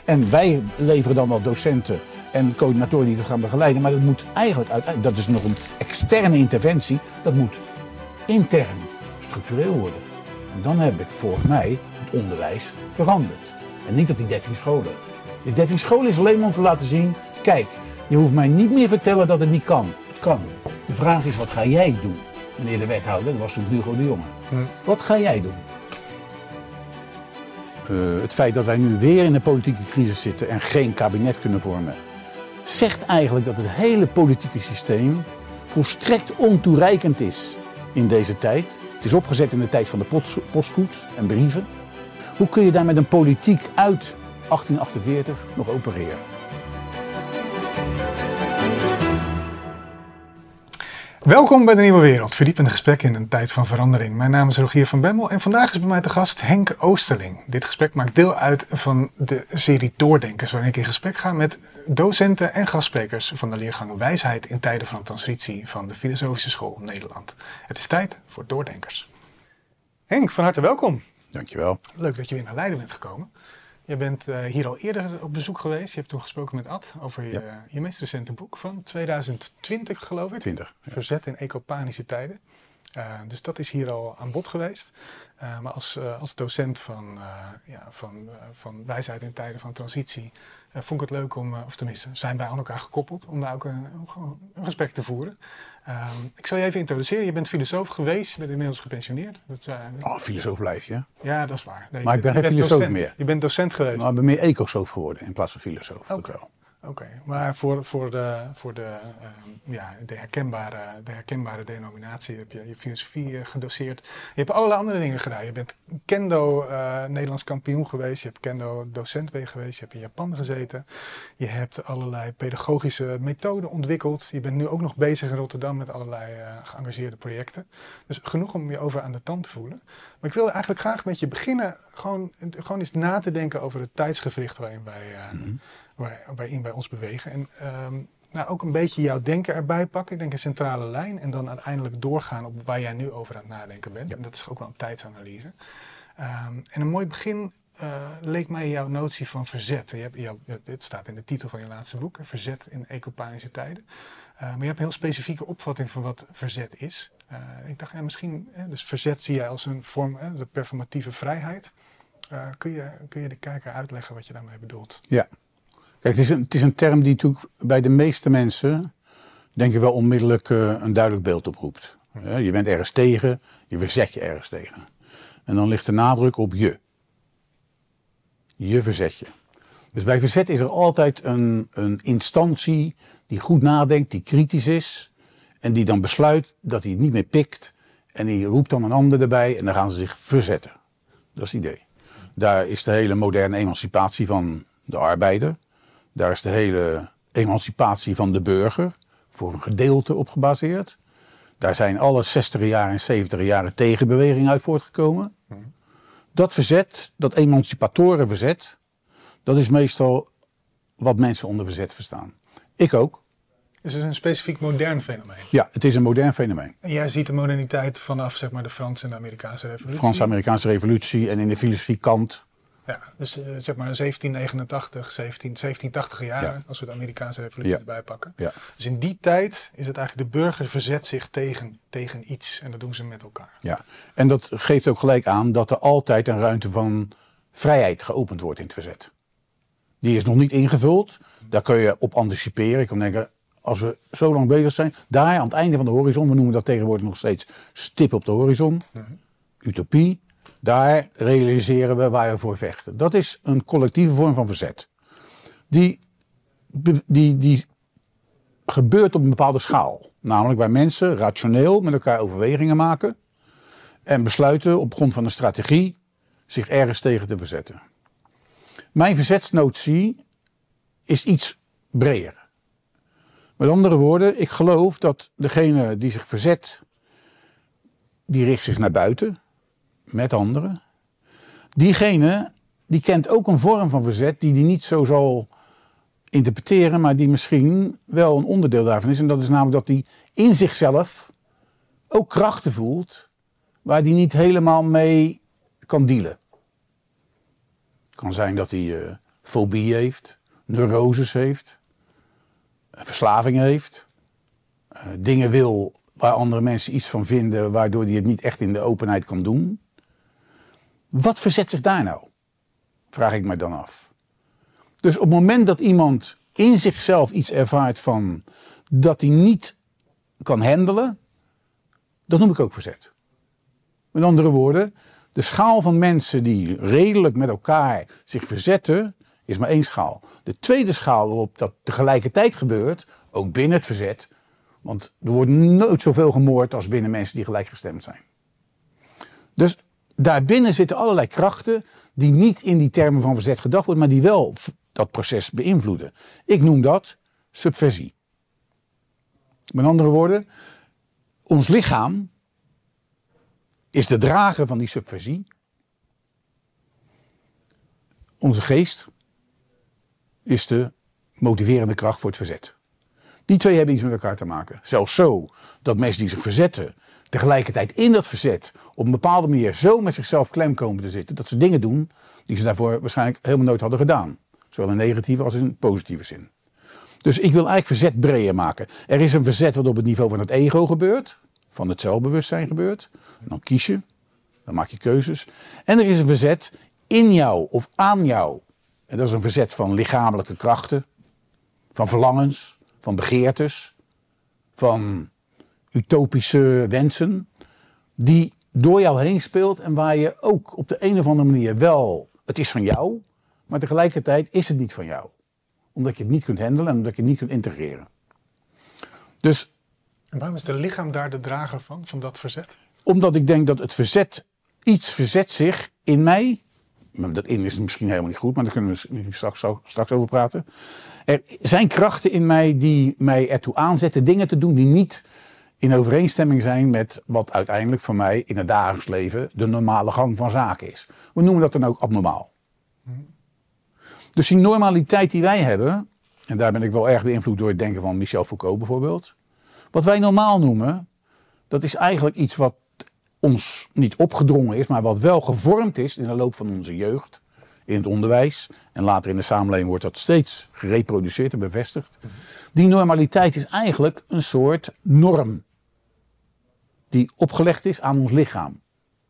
En wij leveren dan wel docenten en coördinatoren die dat gaan begeleiden. Maar dat moet eigenlijk uiteindelijk, dat is nog een externe interventie, dat moet intern structureel worden. En dan heb ik volgens mij het onderwijs veranderd. En niet op die 13 scholen. Die 13 scholen is alleen maar om te laten zien, kijk, je hoeft mij niet meer vertellen dat het niet kan. Het kan. De vraag is, wat ga jij doen? Meneer de wethouder, dat was toen Hugo de Jonge. Wat ga jij doen? Het feit dat wij nu weer in een politieke crisis zitten en geen kabinet kunnen vormen, zegt eigenlijk dat het hele politieke systeem volstrekt ontoereikend is in deze tijd. Het is opgezet in de tijd van de postkoets en brieven. Hoe kun je daar met een politiek uit 1848 nog opereren? Welkom bij de Nieuwe Wereld, verdiepende gesprekken in een tijd van verandering. Mijn naam is Rogier van Bemmel en vandaag is bij mij te gast Henk Oosterling. Dit gesprek maakt deel uit van de serie Doordenkers, waarin ik in gesprek ga met docenten en gastsprekers van de leergang Wijsheid in tijden van transitie van de Filosofische School Nederland. Het is tijd voor Doordenkers. Henk, van harte welkom. Dankjewel. Leuk dat je weer naar Leiden bent gekomen. Je bent hier al eerder op bezoek geweest. Je hebt toen gesproken met Ad over je meest recente boek van 2020, geloof ik. 20. Ja. Verzet in ecopanische tijden. Dus dat is hier al aan bod geweest. Maar als docent van Wijsheid in tijden van transitie vond ik het leuk om, of tenminste zijn wij aan elkaar gekoppeld, om daar ook een gesprek te voeren. Ik zal je even introduceren. Je bent filosoof geweest, je bent inmiddels gepensioneerd. Filosoof blijf je. Ja, dat is waar. Nee, Maar ik ben geen filosoof meer. Je bent docent geweest. Maar ik ben meer ecosoof geworden in plaats van filosoof. Dat wel. Oké, maar voor de herkenbare denominatie heb je filosofie gedoseerd. Je hebt allerlei andere dingen gedaan. Je bent kendo Nederlands kampioen geweest. Je hebt kendo docent geweest. Je hebt in Japan gezeten. Je hebt allerlei pedagogische methoden ontwikkeld. Je bent nu ook nog bezig in Rotterdam met allerlei geëngageerde projecten. Dus genoeg om je over aan de tand te voelen. Maar ik wilde eigenlijk graag met je beginnen gewoon eens na te denken over het tijdsgewricht waarin wij ons bewegen. En ook een beetje jouw denken erbij pakken. Ik denk een centrale lijn. En dan uiteindelijk doorgaan op waar jij nu over aan het nadenken bent. Ja. En dat is ook wel een tijdsanalyse. En een mooi begin leek mij jouw notie van verzet. Dit staat in de titel van je laatste boek. Verzet in ecopanische tijden. Maar je hebt een heel specifieke opvatting van wat verzet is. Ik dacht, misschien, dus verzet zie jij als een vorm, de performatieve vrijheid. Kun je de kijker uitleggen wat je daarmee bedoelt? Ja. Kijk, het is een term die natuurlijk bij de meeste mensen, denk ik wel onmiddellijk een duidelijk beeld oproept. Je bent ergens tegen, je verzet je ergens tegen. En dan ligt de nadruk op je. Je verzet je. Dus bij verzet is er altijd een instantie die goed nadenkt, die kritisch is. En die dan besluit dat hij het niet meer pikt. En die roept dan een ander erbij en dan gaan ze zich verzetten. Dat is het idee. Daar is de hele moderne emancipatie van de arbeider. Daar is de hele emancipatie van de burger voor een gedeelte op gebaseerd. Daar zijn alle 60 jaren en 70 jaren tegenbewegingen uit voortgekomen. Dat verzet, dat emancipatoren verzet, dat is meestal wat mensen onder verzet verstaan. Ik ook. Is het een specifiek modern fenomeen? Ja, het is een modern fenomeen. En jij ziet de moderniteit vanaf zeg maar de Franse en de Amerikaanse revolutie? De Franse-Amerikaanse revolutie en in de filosofie Kant. Ja, dus zeg maar 1789, 1780 jaren, als we de Amerikaanse revolutie erbij pakken. Ja. Dus in die tijd is het eigenlijk de burger verzet zich tegen iets en dat doen ze met elkaar. Ja, en dat geeft ook gelijk aan dat er altijd een ruimte van vrijheid geopend wordt in het verzet. Die is nog niet ingevuld, daar kun je op anticiperen. Ik kan denken, als we zo lang bezig zijn, daar aan het einde van de horizon, we noemen dat tegenwoordig nog steeds stip op de horizon, utopie. Daar realiseren we waar we voor vechten. Dat is een collectieve vorm van verzet. Die gebeurt op een bepaalde schaal. Namelijk waar mensen rationeel met elkaar overwegingen maken. En besluiten op grond van een strategie zich ergens tegen te verzetten. Mijn verzetsnotie is iets breder. Met andere woorden, ik geloof dat degene die zich verzet, die richt zich naar buiten. Met anderen. Diegene die kent ook een vorm van verzet die niet zo zal interpreteren, maar die misschien wel een onderdeel daarvan is. En dat is namelijk dat hij in zichzelf ook krachten voelt waar hij niet helemaal mee kan dealen. Het kan zijn dat hij fobie heeft, neuroses heeft, verslaving heeft, dingen wil waar andere mensen iets van vinden, waardoor hij het niet echt in de openheid kan doen. Wat verzet zich daar nou? Vraag ik mij dan af. Dus op het moment dat iemand in zichzelf iets ervaart van dat hij niet kan handelen, dat noem ik ook verzet. Met andere woorden, de schaal van mensen die redelijk met elkaar zich verzetten, is maar één schaal. De tweede schaal waarop dat tegelijkertijd gebeurt, ook binnen het verzet, want er wordt nooit zoveel gemoord als binnen mensen die gelijkgestemd zijn. Dus daarbinnen zitten allerlei krachten die niet in die termen van verzet gedacht worden, maar die wel dat proces beïnvloeden. Ik noem dat subversie. Met andere woorden, ons lichaam is de drager van die subversie. Onze geest is de motiverende kracht voor het verzet. Die twee hebben iets met elkaar te maken. Zelfs zo dat mensen die zich verzetten tegelijkertijd in dat verzet op een bepaalde manier zo met zichzelf klem komen te zitten dat ze dingen doen die ze daarvoor waarschijnlijk helemaal nooit hadden gedaan. Zowel in negatieve als in positieve zin. Dus ik wil eigenlijk verzet breder maken. Er is een verzet wat op het niveau van het ego gebeurt, van het zelfbewustzijn gebeurt. En dan kies je, dan maak je keuzes. En er is een verzet in jou of aan jou. En dat is een verzet van lichamelijke krachten, van verlangens, van begeertes, van utopische wensen, die door jou heen speelt en waar je ook op de een of andere manier wel, het is van jou, maar tegelijkertijd is het niet van jou. Omdat je het niet kunt handelen en omdat je het niet kunt integreren. Dus, en waarom is het lichaam daar de drager van dat verzet? Omdat ik denk dat het verzet, iets verzet zich in mij. Dat in is misschien helemaal niet goed, maar daar kunnen we straks over praten. Er zijn krachten in mij die mij ertoe aanzetten dingen te doen die niet in overeenstemming zijn met wat uiteindelijk voor mij in het dagelijks leven de normale gang van zaken is. We noemen dat dan ook abnormaal. Dus die normaliteit die wij hebben, en daar ben ik wel erg beïnvloed door het denken van Michel Foucault bijvoorbeeld. Wat wij normaal noemen, dat is eigenlijk iets wat ons niet opgedrongen is, maar wat wel gevormd is in de loop van onze jeugd, in het onderwijs. En later in de samenleving wordt dat steeds gereproduceerd en bevestigd. Die normaliteit is eigenlijk een soort norm die opgelegd is aan ons lichaam.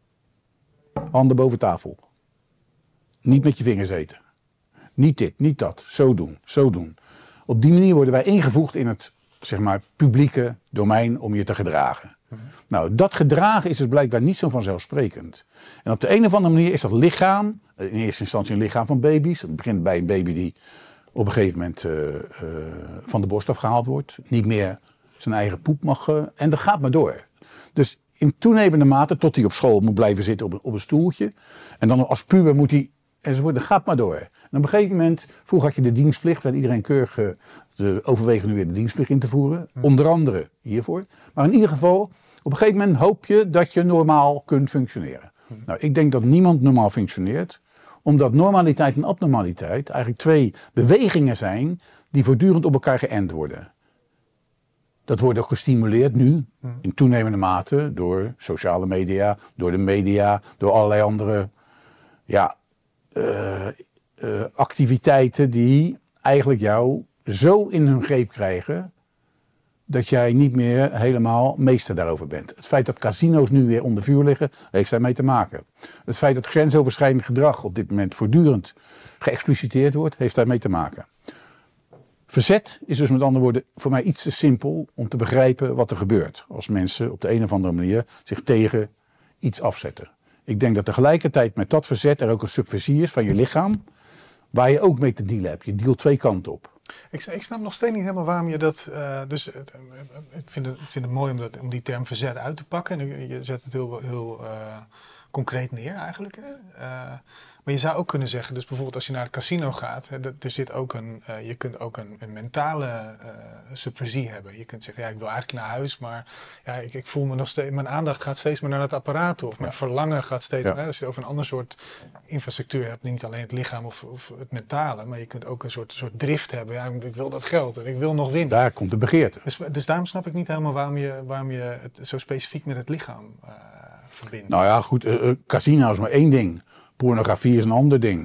Handen boven tafel. Niet met je vingers eten. Niet dit, niet dat. Zo doen, zo doen. Op die manier worden wij ingevoegd in het, zeg maar, publieke domein om je te gedragen. Nou, dat gedragen is dus blijkbaar niet zo vanzelfsprekend. En op de een of andere manier is dat lichaam, in eerste instantie een lichaam van baby's. Het begint bij een baby die op een gegeven moment van de borst afgehaald wordt. Niet meer zijn eigen poep mag. En dat gaat maar door. Dus in toenemende mate, tot hij op school moet blijven zitten op een stoeltje. En dan als puber moet hij, enzovoort, dat gaat maar door. En op een gegeven moment, vroeger had je de dienstplicht, werd iedereen keurig overwegen nu weer de dienstplicht in te voeren. Onder andere hiervoor. Maar in ieder geval, op een gegeven moment hoop je dat je normaal kunt functioneren. Nou, ik denk dat niemand normaal functioneert. Omdat normaliteit en abnormaliteit eigenlijk twee bewegingen zijn die voortdurend op elkaar geënt worden. Dat wordt ook gestimuleerd nu, in toenemende mate, door sociale media, door de media, door allerlei andere activiteiten die eigenlijk jou zo in hun greep krijgen dat jij niet meer helemaal meester daarover bent. Het feit dat casino's nu weer onder vuur liggen, heeft daarmee te maken. Het feit dat grensoverschrijdend gedrag op dit moment voortdurend geëxpliciteerd wordt, heeft daarmee te maken. Verzet is dus met andere woorden voor mij iets te simpel om te begrijpen wat er gebeurt als mensen op de een of andere manier zich tegen iets afzetten. Ik denk dat tegelijkertijd met dat verzet er ook een subversie is van je lichaam, waar je ook mee te dealen hebt. Je dealt twee kanten op. Ik snap nog steeds niet helemaal waarom je dat. Ik vind het mooi om die term verzet uit te pakken. En je zet het heel concreet neer eigenlijk. Maar je zou ook kunnen zeggen, dus bijvoorbeeld als je naar het casino gaat, er zit ook je kunt ook een mentale subversie hebben. Je kunt zeggen, ja, ik wil eigenlijk naar huis, maar ja, ik voel me nog steeds, mijn aandacht gaat steeds meer naar dat apparaat toe. Of mijn verlangen gaat steeds meer. Als je over een ander soort infrastructuur hebt, niet alleen het lichaam of het mentale, maar je kunt ook een soort drift hebben. Ja, ik wil dat geld en ik wil nog winnen. Daar komt de begeerte. Dus daarom snap ik niet helemaal waarom je het zo specifiek met het lichaam verbindt. Nou ja, goed, casino is maar één ding. Pornografie is een ander ding.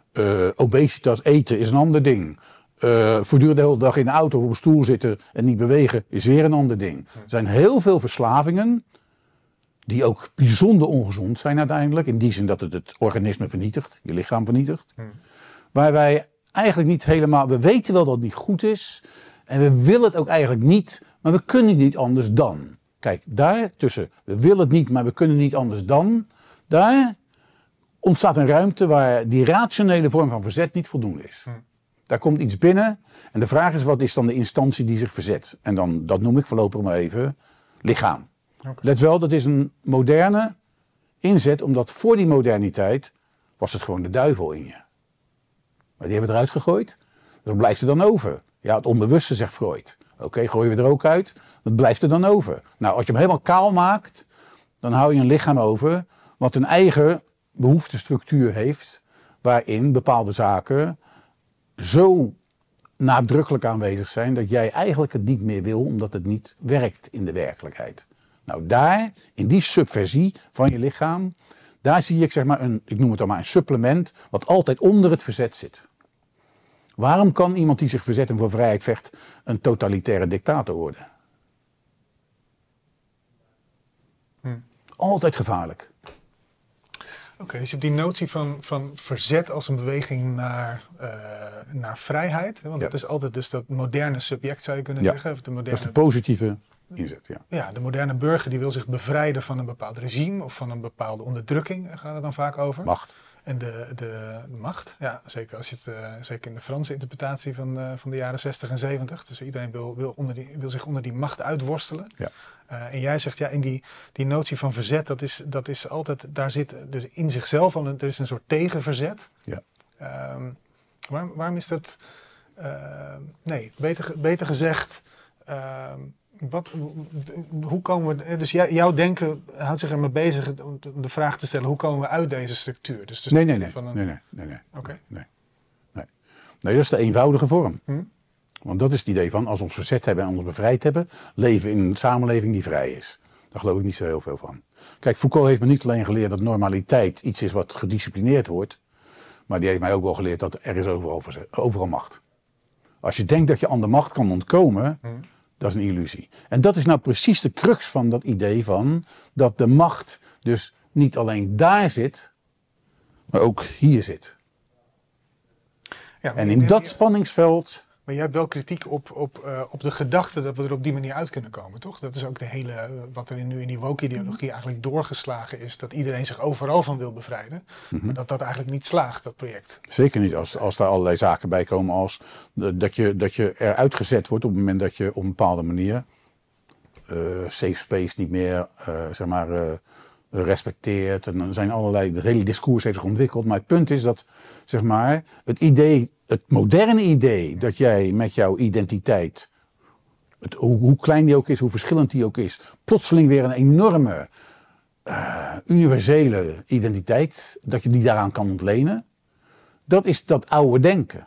Obesitas, eten is een ander ding. Voortdurend de hele dag in de auto of op een stoel zitten en niet bewegen is weer een ander ding. Er zijn heel veel verslavingen die ook bijzonder ongezond zijn uiteindelijk. In die zin dat het organisme vernietigt, je lichaam vernietigt. Waar wij eigenlijk niet helemaal, we weten wel dat het niet goed is. En we willen het ook eigenlijk niet, maar we kunnen niet anders dan. Kijk, daar tussen, we willen het niet, maar we kunnen niet anders dan. Daar ontstaat een ruimte waar die rationele vorm van verzet niet voldoende is. Daar komt iets binnen en de vraag is, wat is dan de instantie die zich verzet? En dan, dat noem ik voorlopig maar even, lichaam. Okay. Let wel, dat is een moderne inzet, omdat voor die moderniteit was het gewoon de duivel in je. Maar die hebben we eruit gegooid. Wat blijft er dan over? Ja, het onbewuste, zegt Freud. Oké, gooien we er ook uit. Wat blijft er dan over? Nou, als je hem helemaal kaal maakt, dan hou je een lichaam over wat een eigen behoeftestructuur heeft, waarin bepaalde zaken zo nadrukkelijk aanwezig zijn dat jij eigenlijk het niet meer wil, omdat het niet werkt in de werkelijkheid. Nou, daar, in die subversie van je lichaam, daar zie ik, zeg maar, ik noem het dan maar een supplement, wat altijd onder het verzet zit. Waarom kan iemand die zich verzet en voor vrijheid vecht een totalitaire dictator worden? Altijd gevaarlijk. Oké, dus je hebt die notie van verzet als een beweging naar vrijheid. Hè? Want dat is altijd dus dat moderne subject, zou je kunnen zeggen. Of de moderne, dat is de positieve inzet, ja. Ja, de moderne burger die wil zich bevrijden van een bepaald regime of van een bepaalde onderdrukking, daar gaat het dan vaak over. Macht. En de macht, ja, zeker als je het, zeker in de Franse interpretatie van de jaren 60 en 70. Dus iedereen wil zich onder die macht uitworstelen. Ja. En jij zegt, ja, in die notie van verzet, dat is altijd, daar zit dus in zichzelf al, er is een soort tegenverzet. Ja. Waarom is dat, nee, beter gezegd, hoe komen we, dus jouw denken houdt zich ermee bezig om de vraag te stellen, hoe komen we uit deze structuur? Dus Nee. Okay. Nee, dat is de eenvoudige vorm. Want dat is het idee van, als we ons verzet hebben en ons bevrijd hebben, leven in een samenleving die vrij is. Daar geloof ik niet zo heel veel van. Kijk, Foucault heeft me niet alleen geleerd dat normaliteit iets is wat gedisciplineerd wordt, maar die heeft mij ook wel geleerd dat er is overal macht. Als je denkt dat je aan de macht kan ontkomen, dat is een illusie. En dat is nou precies de crux van dat idee van dat de macht dus niet alleen daar zit, maar ook hier zit. Ja, en in dat spanningsveld. Maar jij hebt wel kritiek op de gedachte dat we er op die manier uit kunnen komen, toch? Dat is ook de hele, wat er nu in die woke-ideologie eigenlijk doorgeslagen is, dat iedereen zich overal van wil bevrijden. Maar dat eigenlijk niet slaagt, dat project. Zeker niet, als daar allerlei zaken bij komen als dat je eruit gezet wordt op het moment dat je op een bepaalde manier safe space niet meer, respecteert. En dan zijn allerlei, het hele discours heeft zich ontwikkeld. Maar het punt is dat, zeg maar, het moderne idee dat jij met jouw identiteit, hoe klein die ook is, hoe verschillend die ook is, plotseling weer een enorme, universele identiteit, dat je die daaraan kan ontlenen, dat is dat oude denken.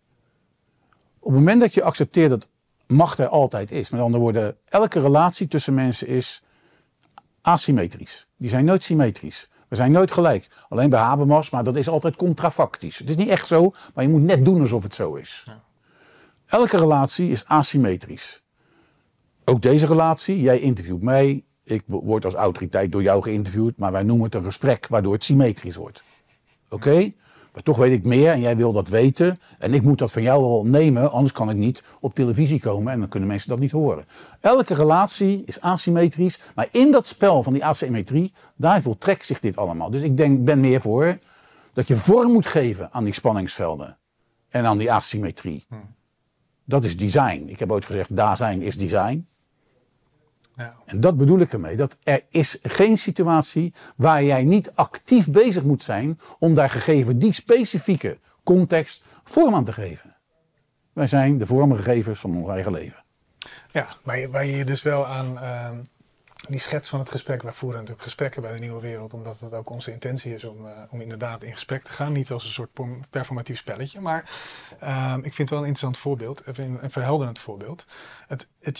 Op het moment dat je accepteert dat macht er altijd is, met andere woorden, elke relatie tussen mensen is asymmetrisch. Die zijn nooit symmetrisch. We zijn nooit gelijk. Alleen bij Habermas, maar dat is altijd contrafactisch. Het is niet echt zo, maar je moet net doen alsof het zo is. Ja. Elke relatie is asymmetrisch. Ook deze relatie, jij interviewt mij, ik word als autoriteit door jou geïnterviewd, maar wij noemen het een gesprek waardoor het symmetrisch wordt. Oké? Maar toch weet ik meer en jij wil dat weten. En ik moet dat van jou wel nemen, anders kan ik niet op televisie komen en dan kunnen mensen dat niet horen. Elke relatie is asymmetrisch, maar in dat spel van die asymmetrie, daar voltrekt zich dit allemaal. Dus ik ben meer voor dat je vorm moet geven aan die spanningsvelden en aan die asymmetrie. Dat is design. Ik heb ooit gezegd, Dasein is design. Ja. En dat bedoel ik ermee. Dat er is geen situatie waar jij niet actief bezig moet zijn om daar gegeven die specifieke context vorm aan te geven. Wij zijn de vormgevers van ons eigen leven. Ja, maar waar je dus wel aan die schets van het gesprek, wij voeren natuurlijk gesprekken bij de Nieuwe Wereld, omdat het ook onze intentie is om inderdaad in gesprek te gaan. Niet als een soort performatief spelletje, maar ik vind het wel een interessant voorbeeld, even een verhelderend voorbeeld.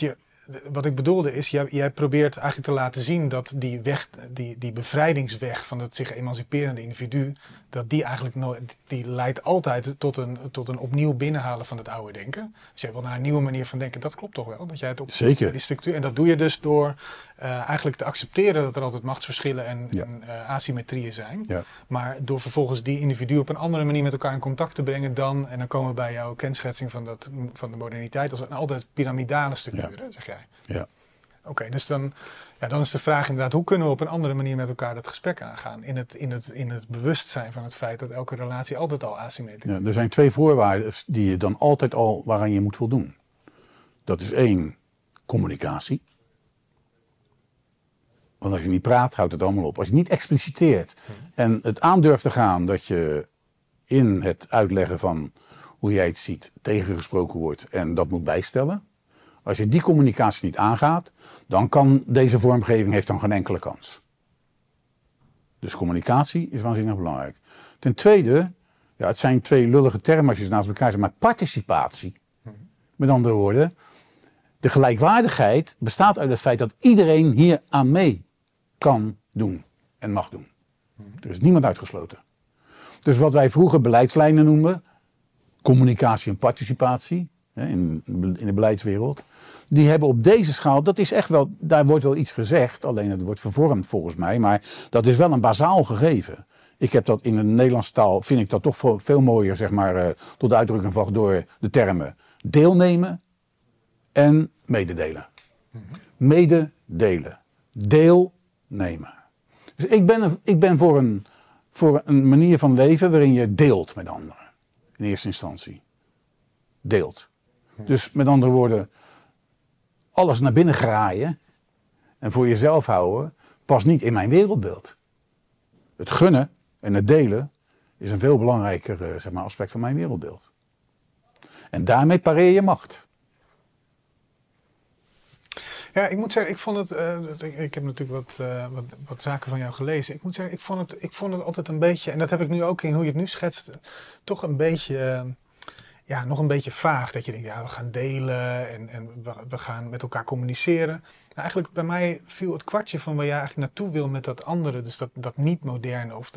wat ik bedoelde is, jij probeert eigenlijk te laten zien dat die weg, die bevrijdingsweg van het zich emanciperende individu, dat die eigenlijk die leidt altijd tot een opnieuw binnenhalen van het oude denken. Dus jij wil naar een nieuwe manier van denken, dat klopt toch wel? Dat jij het op Zeker. Die structuur, en dat doe je dus door eigenlijk te accepteren dat er altijd machtsverschillen en asymmetrieën zijn. Ja. Maar door vervolgens die individuen op een andere manier met elkaar in contact te brengen dan, en dan komen we bij jouw kenschetsing van de moderniteit, als een altijd piramidale structuur, zeg jij. Ja. Oké, dus dan is de vraag inderdaad, hoe kunnen we op een andere manier met elkaar dat gesprek aangaan? In het bewustzijn van het feit dat elke relatie altijd al asymmetrisch is. Ja, er zijn 2 voorwaarden die je dan altijd al waaraan je moet voldoen. Dat is 1, communicatie. Want als je niet praat, houdt het allemaal op. Als je niet expliciteert en het aandurft te gaan dat je in het uitleggen van hoe jij het ziet tegengesproken wordt en dat moet bijstellen. Als je die communicatie niet aangaat, dan kan deze vormgeving heeft dan geen enkele kans. Dus communicatie is waanzinnig belangrijk. Ten tweede, het zijn 2 lullige termen als je ze naast elkaar zet, maar participatie. Met andere woorden, de gelijkwaardigheid bestaat uit het feit dat iedereen hier aan mee kan doen en mag doen. Er is niemand uitgesloten. Dus wat wij vroeger beleidslijnen noemden, communicatie en participatie, in de beleidswereld, die hebben op deze schaal, dat is echt wel, daar wordt wel iets gezegd, alleen het wordt vervormd volgens mij, maar dat is wel een bazaal gegeven. Ik heb dat in de Nederlandse taal, vind ik dat toch veel mooier, zeg maar, tot uitdrukking gebracht door de termen deelnemen en mededelen. Mededelen. Deelnemen. Dus ik ben voor een manier van leven waarin je deelt met anderen. In eerste instantie. Deelt. Dus met andere woorden, alles naar binnen graaien en voor jezelf houden past niet in mijn wereldbeeld. Het gunnen en het delen is een veel belangrijker zeg maar, aspect van mijn wereldbeeld. En daarmee pareer je macht. Ja, ik moet zeggen, ik vond het. Ik heb natuurlijk wat zaken van jou gelezen. Ik moet zeggen, ik vond het altijd een beetje, en dat heb ik nu ook in hoe je het nu schetst, toch een beetje. Nog een beetje vaag. Dat je denkt, we gaan delen en we gaan met elkaar communiceren. Nou, eigenlijk bij mij viel het kwartje van waar jij eigenlijk naartoe wil met dat andere. Dus dat niet moderne of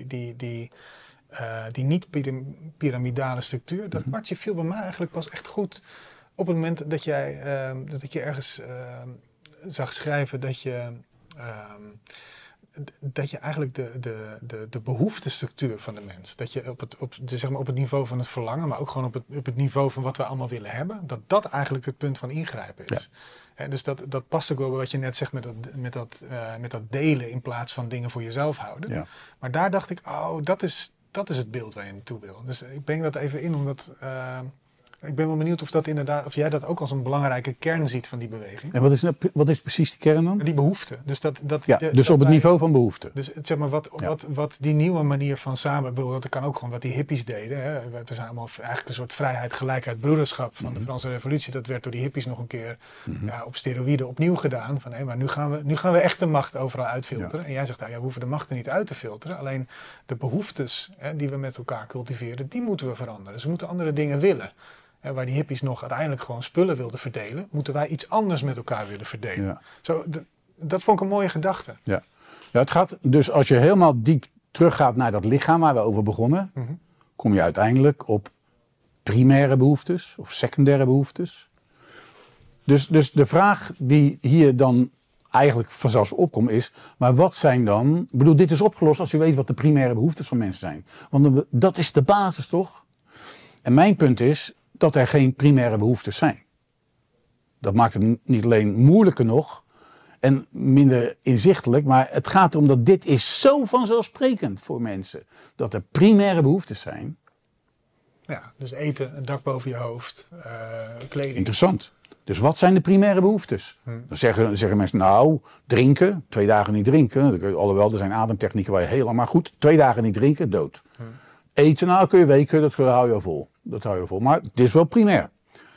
die niet piramidale structuur. Dat kwartje viel bij mij eigenlijk pas echt goed op het moment dat ik je ergens zag schrijven dat je eigenlijk de behoeftestructuur van de mens, dat je op het niveau van het verlangen, maar ook gewoon op het niveau van wat we allemaal willen hebben, dat eigenlijk het punt van ingrijpen is. Ja. Dus dat past ook wel bij wat je net zegt met dat delen in plaats van dingen voor jezelf houden. Ja. Maar daar dacht ik, dat is het beeld waar je naartoe wil. Dus ik breng dat even in, omdat ik ben wel benieuwd of jij dat ook als een belangrijke kern ziet van die beweging. En wat is precies die kern dan? Die behoefte. Dus dus op het niveau van behoefte. Dus zeg maar wat die nieuwe manier van samen, ik bedoel, dat kan ook gewoon wat die hippies deden. Hè. We zijn allemaal eigenlijk een soort vrijheid, gelijkheid, broederschap van de Franse Revolutie. Dat werd door die hippies nog een keer op steroïden opnieuw gedaan. Van, maar nu gaan we echt de macht overal uitfilteren. Ja. En jij zegt, we hoeven de machten niet uit te filteren. Alleen de behoeftes die we met elkaar cultiveren, die moeten we veranderen. Dus we moeten andere dingen willen. Waar die hippies nog uiteindelijk gewoon spullen wilden verdelen, moeten wij iets anders met elkaar willen verdelen. Ja. Dat vond ik een mooie gedachte. Ja, het gaat dus als je helemaal diep teruggaat naar dat lichaam waar we over begonnen, kom je uiteindelijk op primaire behoeftes of secundaire behoeftes. Dus de vraag die hier dan eigenlijk vanzelfs opkomt is, maar wat zijn dan, ik bedoel, dit is opgelost als je weet wat de primaire behoeftes van mensen zijn. Want dat is de basis, toch? En mijn punt is dat er geen primaire behoeftes zijn. Dat maakt het niet alleen moeilijker nog en minder inzichtelijk, maar het gaat erom dat dit is zo vanzelfsprekend voor mensen. Dat er primaire behoeftes zijn. Ja, dus eten, een dak boven je hoofd, kleding. Interessant. Dus wat zijn de primaire behoeftes? Dan zeggen mensen, drinken, 2 dagen niet drinken. Alhoewel, er zijn ademtechnieken waar je helemaal goed, 2 dagen niet drinken, dood. Eten, kun je weken, dat hou je vol. Maar het is wel primair.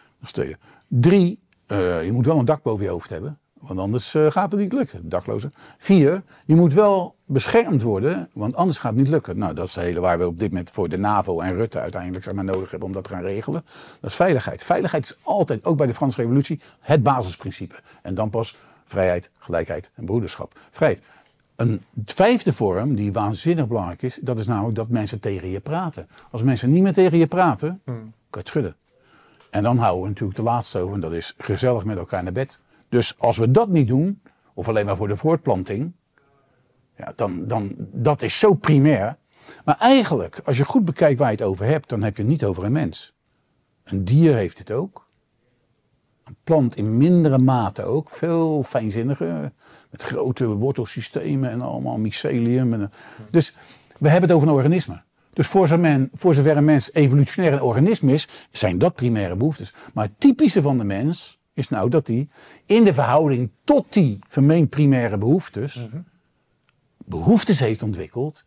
3, je moet wel een dak boven je hoofd hebben. Want anders gaat het niet lukken. Daklozen. 4, je moet wel beschermd worden, want anders gaat het niet lukken. Nou, dat is het hele waar we op dit moment voor de NAVO en Rutte uiteindelijk zeg maar, nodig hebben om dat te gaan regelen. Dat is veiligheid. Veiligheid is altijd, ook bij de Franse Revolutie, het basisprincipe. En dan pas vrijheid, gelijkheid en broederschap. Vrijheid. Een vijfde vorm die waanzinnig belangrijk is, dat is namelijk dat mensen tegen je praten. Als mensen niet meer tegen je praten, kan je het schudden. En dan houden we natuurlijk de laatste over, en dat is gezellig met elkaar naar bed. Dus als we dat niet doen, of alleen maar voor de voortplanting, ja, dan dat is zo primair. Maar eigenlijk, als je goed bekijkt waar je het over hebt, dan heb je het niet over een mens. Een dier heeft het ook. Een plant in mindere mate ook. Veel fijnzinniger. Met grote wortelsystemen en allemaal mycelium. Dus we hebben het over een organisme. Dus voor zover een mens evolutionair een organisme is, zijn dat primaire behoeftes. Maar het typische van de mens is nou dat hij in de verhouding tot die vermeend primaire behoeftes, behoeftes heeft ontwikkeld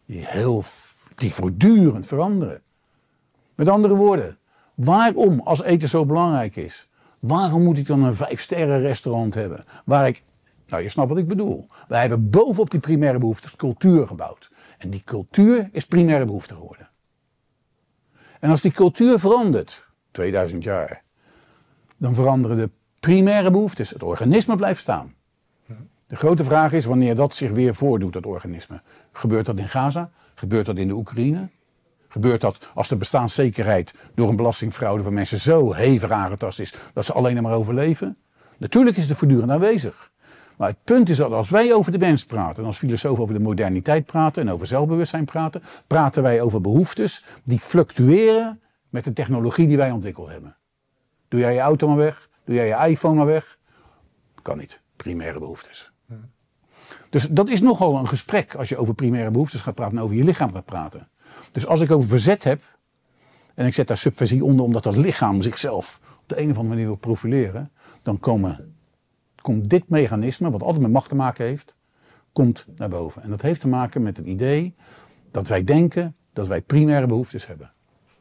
die voortdurend veranderen. Met andere woorden, waarom als eten zo belangrijk is, waarom moet ik dan een 5-sterren restaurant hebben? Nou, je snapt wat ik bedoel. Wij hebben bovenop die primaire behoeftes cultuur gebouwd. En die cultuur is primaire behoefte geworden. En als die cultuur verandert, 2000 jaar, dan veranderen de primaire behoeftes. Het organisme blijft staan. De grote vraag is wanneer dat zich weer voordoet, dat organisme. Gebeurt dat in Gaza? Gebeurt dat in de Oekraïne? Gebeurt dat als de bestaanszekerheid door een belastingfraude van mensen zo hevig aangetast is dat ze alleen maar overleven? Natuurlijk is het voortdurend aanwezig. Maar het punt is dat als wij over de mens praten, en als filosofen over de moderniteit praten en over zelfbewustzijn praten, praten wij over behoeftes die fluctueren met de technologie die wij ontwikkeld hebben. Doe jij je auto maar weg? Doe jij je iPhone maar weg? Kan niet. Primaire behoeftes. Dus dat is nogal een gesprek als je over primaire behoeftes gaat praten en over je lichaam gaat praten. Dus als ik over verzet heb, en ik zet daar subversie onder omdat dat lichaam zichzelf op de een of andere manier wil profileren, dan komt dit mechanisme, wat altijd met macht te maken heeft, komt naar boven. En dat heeft te maken met het idee dat wij denken dat wij primaire behoeftes hebben.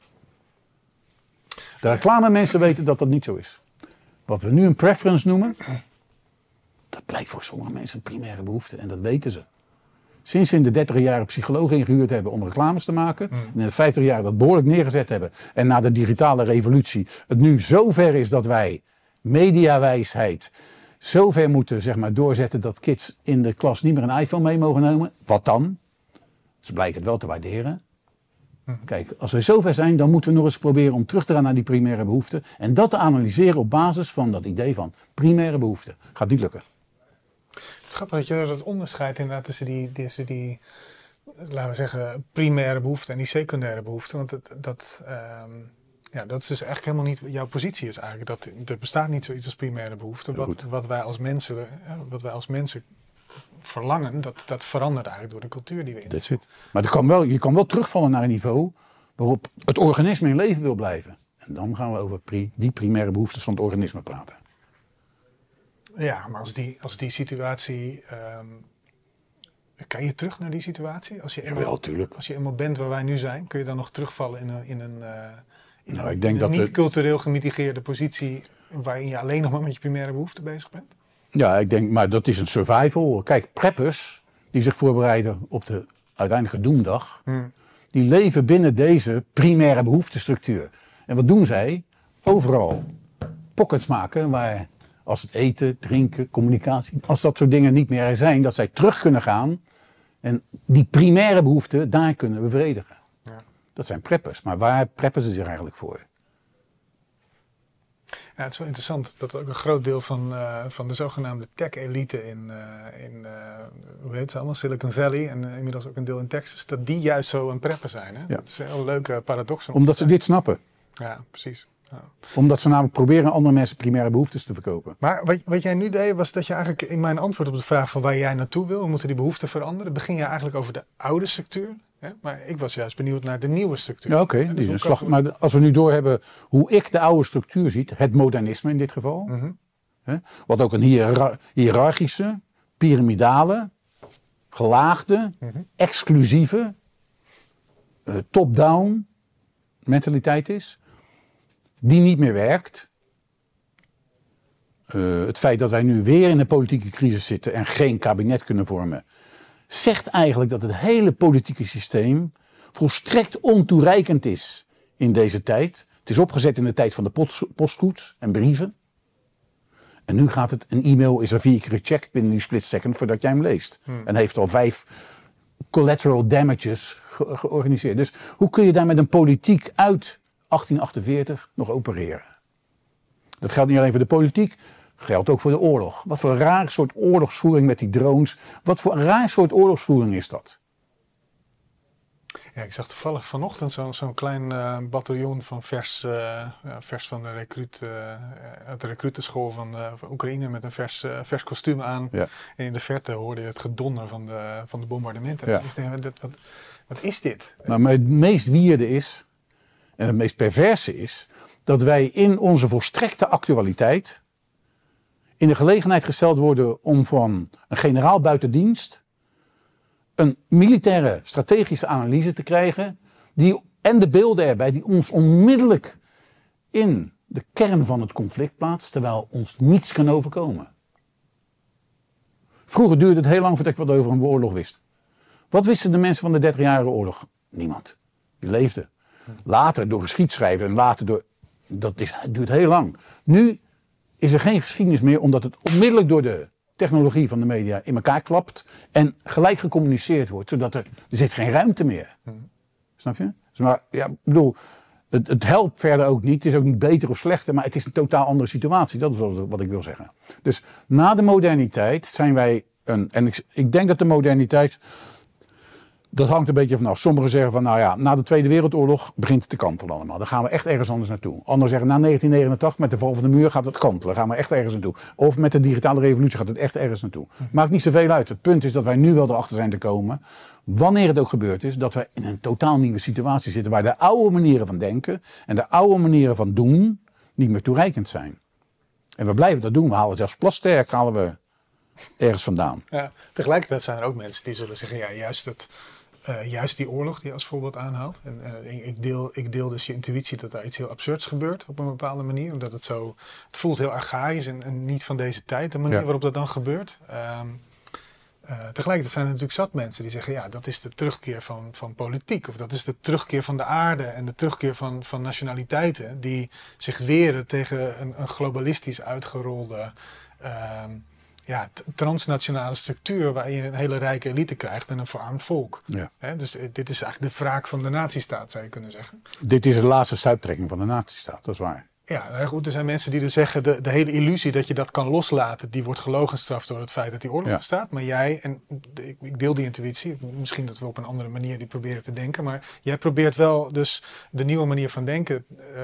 De reclamemensen weten dat dat niet zo is. Wat we nu een preference noemen, dat blijkt voor sommige mensen een primaire behoefte. En dat weten ze. Sinds ze in de 30 jaar psychologen ingehuurd hebben om reclames te maken. En in de 50 jaar dat behoorlijk neergezet hebben. En na de digitale revolutie het nu zover is dat wij mediawijsheid zover moeten zeg maar, doorzetten dat kids in de klas niet meer een iPhone mee mogen nemen. Wat dan? Ze blijken het wel te waarderen. Kijk, als we zover zijn, dan moeten we nog eens proberen om terug te gaan naar die primaire behoeften. En dat te analyseren op basis van dat idee van primaire behoeften. Gaat niet lukken. Het is grappig dat je dat onderscheidt inderdaad tussen die laten we zeggen, primaire behoeften en die secundaire behoeften. Want dat is dus eigenlijk helemaal niet jouw positie is eigenlijk. Dat er bestaat niet zoiets als primaire behoefte. Wat wij als mensen verlangen, dat verandert eigenlijk door de cultuur die we in. That's it. Maar je kan wel terugvallen naar een niveau waarop het organisme in leven wil blijven. En dan gaan we over die primaire behoeftes van het organisme praten. Ja, maar als die situatie... kan je terug naar die situatie? Jawel, tuurlijk. Als je eenmaal bent waar wij nu zijn, kun je dan nog terugvallen in een niet cultureel gemitigeerde positie waarin je alleen nog maar met je primaire behoeften bezig bent? Ja, ik denk, maar dat is een survival. Kijk, preppers die zich voorbereiden op de uiteindelijke doemdag, die leven binnen deze primaire behoeftestructuur. En wat doen zij? Overal pockets maken waar als het eten, drinken, communicatie, als dat soort dingen niet meer er zijn, dat zij terug kunnen gaan en die primaire behoeften daar kunnen bevredigen. Ja. Dat zijn preppers. Maar waar preppen ze zich eigenlijk voor? Ja, het is wel interessant dat ook een groot deel van de zogenaamde tech-elite in hoe heet het allemaal, Silicon Valley en inmiddels ook een deel in Texas, dat die juist zo een prepper zijn. Hè? Ja. Dat is een heel leuke paradox. Omdat ze dit snappen. Ja, precies. Ja. Omdat ze namelijk proberen andere mensen primaire behoeftes te verkopen. Maar wat jij nu deed, was dat je eigenlijk in mijn antwoord op de vraag van waar jij naartoe wil, hoe moeten die behoeften veranderen, begin je eigenlijk over de oude structuur. Ja, maar ik was juist benieuwd naar de nieuwe structuur. Ja, oké. Dus maar als we nu doorhebben hoe ik de oude structuur zie, het modernisme in dit geval. Wat ook een hiërarchische, piramidale, gelaagde, exclusieve, top-down mentaliteit is. Die niet meer werkt. Het feit dat wij nu weer in een politieke crisis zitten en geen kabinet kunnen vormen, zegt eigenlijk dat het hele politieke systeem volstrekt ontoereikend is in deze tijd. Het is opgezet in de tijd van de postkoets en brieven. En nu gaat het, een e-mail is er 4 keer gecheckt binnen die split second voordat jij hem leest. En heeft al 5 collateral damages georganiseerd. Dus hoe kun je daar met een politiek uit 1848 nog opereren? Dat geldt niet alleen voor de politiek, geldt ook voor de oorlog. Wat voor een raar soort oorlogsvoering met die drones. Wat voor een raar soort oorlogsvoering is dat? Ja, ik zag toevallig vanochtend zo'n klein bataljon van vers van de uit de recrutenschool van Oekraïne met een vers kostuum aan. Ja. En in de verte hoorde je het gedonder van de bombardementen. Ja. Ik denk, wat is dit? Nou, maar het meest wierde is, en het meest perverse is, dat wij in onze volstrekte actualiteit in de gelegenheid gesteld worden om van een generaal buiten dienst een militaire strategische analyse te krijgen en de beelden erbij die ons onmiddellijk in de kern van het conflict plaatst, terwijl ons niets kan overkomen. Vroeger duurde het heel lang voordat ik wat over een oorlog wist. Wat wisten de mensen van de 30-jarige oorlog? Niemand. Die leefden. Later door geschiedschrijven en later door... Het duurt heel lang. Nu is er geen geschiedenis meer, omdat het onmiddellijk door de technologie van de media in elkaar klapt en gelijk gecommuniceerd wordt, zodat er zit geen ruimte meer. Snap je? Dus maar ja, ik bedoel, het helpt verder ook niet. Het is ook niet beter of slechter, maar het is een totaal andere situatie. Dat is wat ik wil zeggen. Dus na de moderniteit zijn wij en ik denk dat de moderniteit, dat hangt een beetje vanaf. Sommigen zeggen van, nou ja, na de Tweede Wereldoorlog begint het te kantelen allemaal. Dan gaan we echt ergens anders naartoe. Anderen zeggen, na 1989 met de val van de muur gaat het kantelen. Dan gaan we echt ergens naartoe. Of met de digitale revolutie gaat het echt ergens naartoe. Maakt niet zoveel uit. Het punt is dat wij nu wel erachter zijn te komen, wanneer het ook gebeurd is, dat wij in een totaal nieuwe situatie zitten, waar de oude manieren van denken en de oude manieren van doen niet meer toereikend zijn. En we blijven dat doen. We halen zelfs Plasterk ergens vandaan. Ja, tegelijkertijd zijn er ook mensen die zullen zeggen, ja, juist die oorlog die je als voorbeeld aanhaalt. En ik deel dus je intuïtie dat daar iets heel absurds gebeurt op een bepaalde manier. Omdat het voelt heel archaïs en niet van deze tijd, de manier waarop dat dan gebeurt. Tegelijkertijd zijn er natuurlijk zat mensen die zeggen, ja, dat is de terugkeer van politiek. Of dat is de terugkeer van de aarde en de terugkeer van nationaliteiten die zich weren tegen een globalistisch uitgerolde transnationale structuur waar je een hele rijke elite krijgt en een verarmd volk. Ja. Dus dit is eigenlijk de wraak van de nazistaat, zou je kunnen zeggen. Dit is de laatste stuiptrekking van de nazistaat, dat is waar. Ja, heel goed. Er zijn mensen die dus zeggen, de hele illusie dat je dat kan loslaten, die wordt gelogenstraft door het feit dat die oorlog bestaat. Maar jij, en ik deel die intuïtie, misschien dat we op een andere manier die proberen te denken, maar jij probeert wel dus de nieuwe manier van denken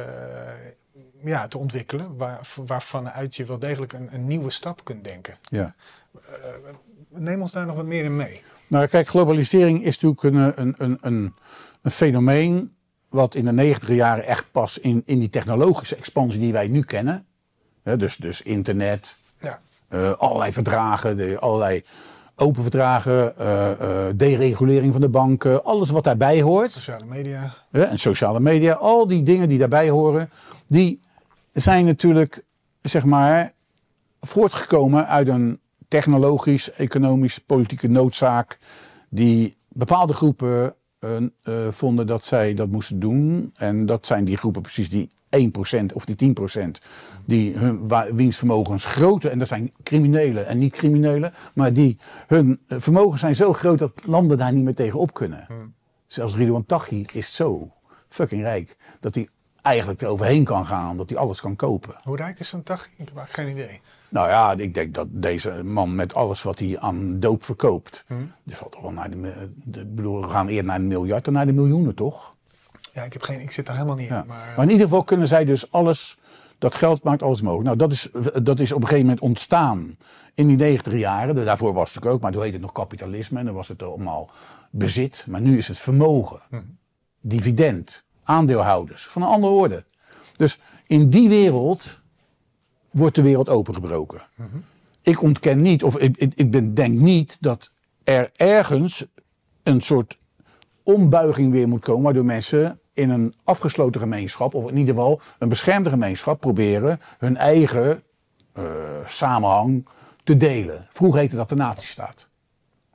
te ontwikkelen, waarvanuit je wel degelijk een nieuwe stap kunt denken. Ja. Neem ons daar nog wat meer in mee. Nou kijk, globalisering is natuurlijk een fenomeen wat in de 90er jaren echt pas in die technologische expansie die wij nu kennen. Dus internet, allerlei verdragen, allerlei open verdragen, deregulering van de banken, alles wat daarbij hoort. Sociale media. En sociale media, al die dingen die daarbij horen, die zijn natuurlijk, zeg maar, voortgekomen uit een technologisch, economisch, politieke noodzaak die bepaalde groepen vonden dat zij dat moesten doen. En dat zijn die groepen precies die 1% of die 10% die hun winstvermogens groter, en dat zijn criminelen en niet-criminelen, maar die hun vermogens zijn zo groot dat landen daar niet meer tegen op kunnen. Zelfs Ridwan Taghi is zo fucking rijk dat hij eigenlijk eroverheen kan gaan, dat hij alles kan kopen. Hoe rijk is zo'n Taghi? Ik heb geen idee. Nou ja, ik denk dat deze man met alles wat hij aan doop verkoopt, dus zal toch wel naar we gaan eerder naar de miljard dan naar de miljoenen, toch? Ja, ik zit daar helemaal niet in. Maar in ieder geval kunnen zij dus alles, dat geld maakt alles mogelijk. Nou, dat is op een gegeven moment ontstaan in die 90 jaren. Daarvoor was het ook, maar toen heette het nog kapitalisme en dan was het allemaal bezit. Maar nu is het vermogen, dividend, aandeelhouders, van een andere orde. Dus in die wereld wordt de wereld opengebroken. Ik ontken niet, of ik denk niet dat er ergens een soort ombuiging weer moet komen, waardoor mensen in een afgesloten gemeenschap, of in ieder geval een beschermde gemeenschap, proberen hun eigen samenhang te delen. Vroeger heette dat de nazistaat.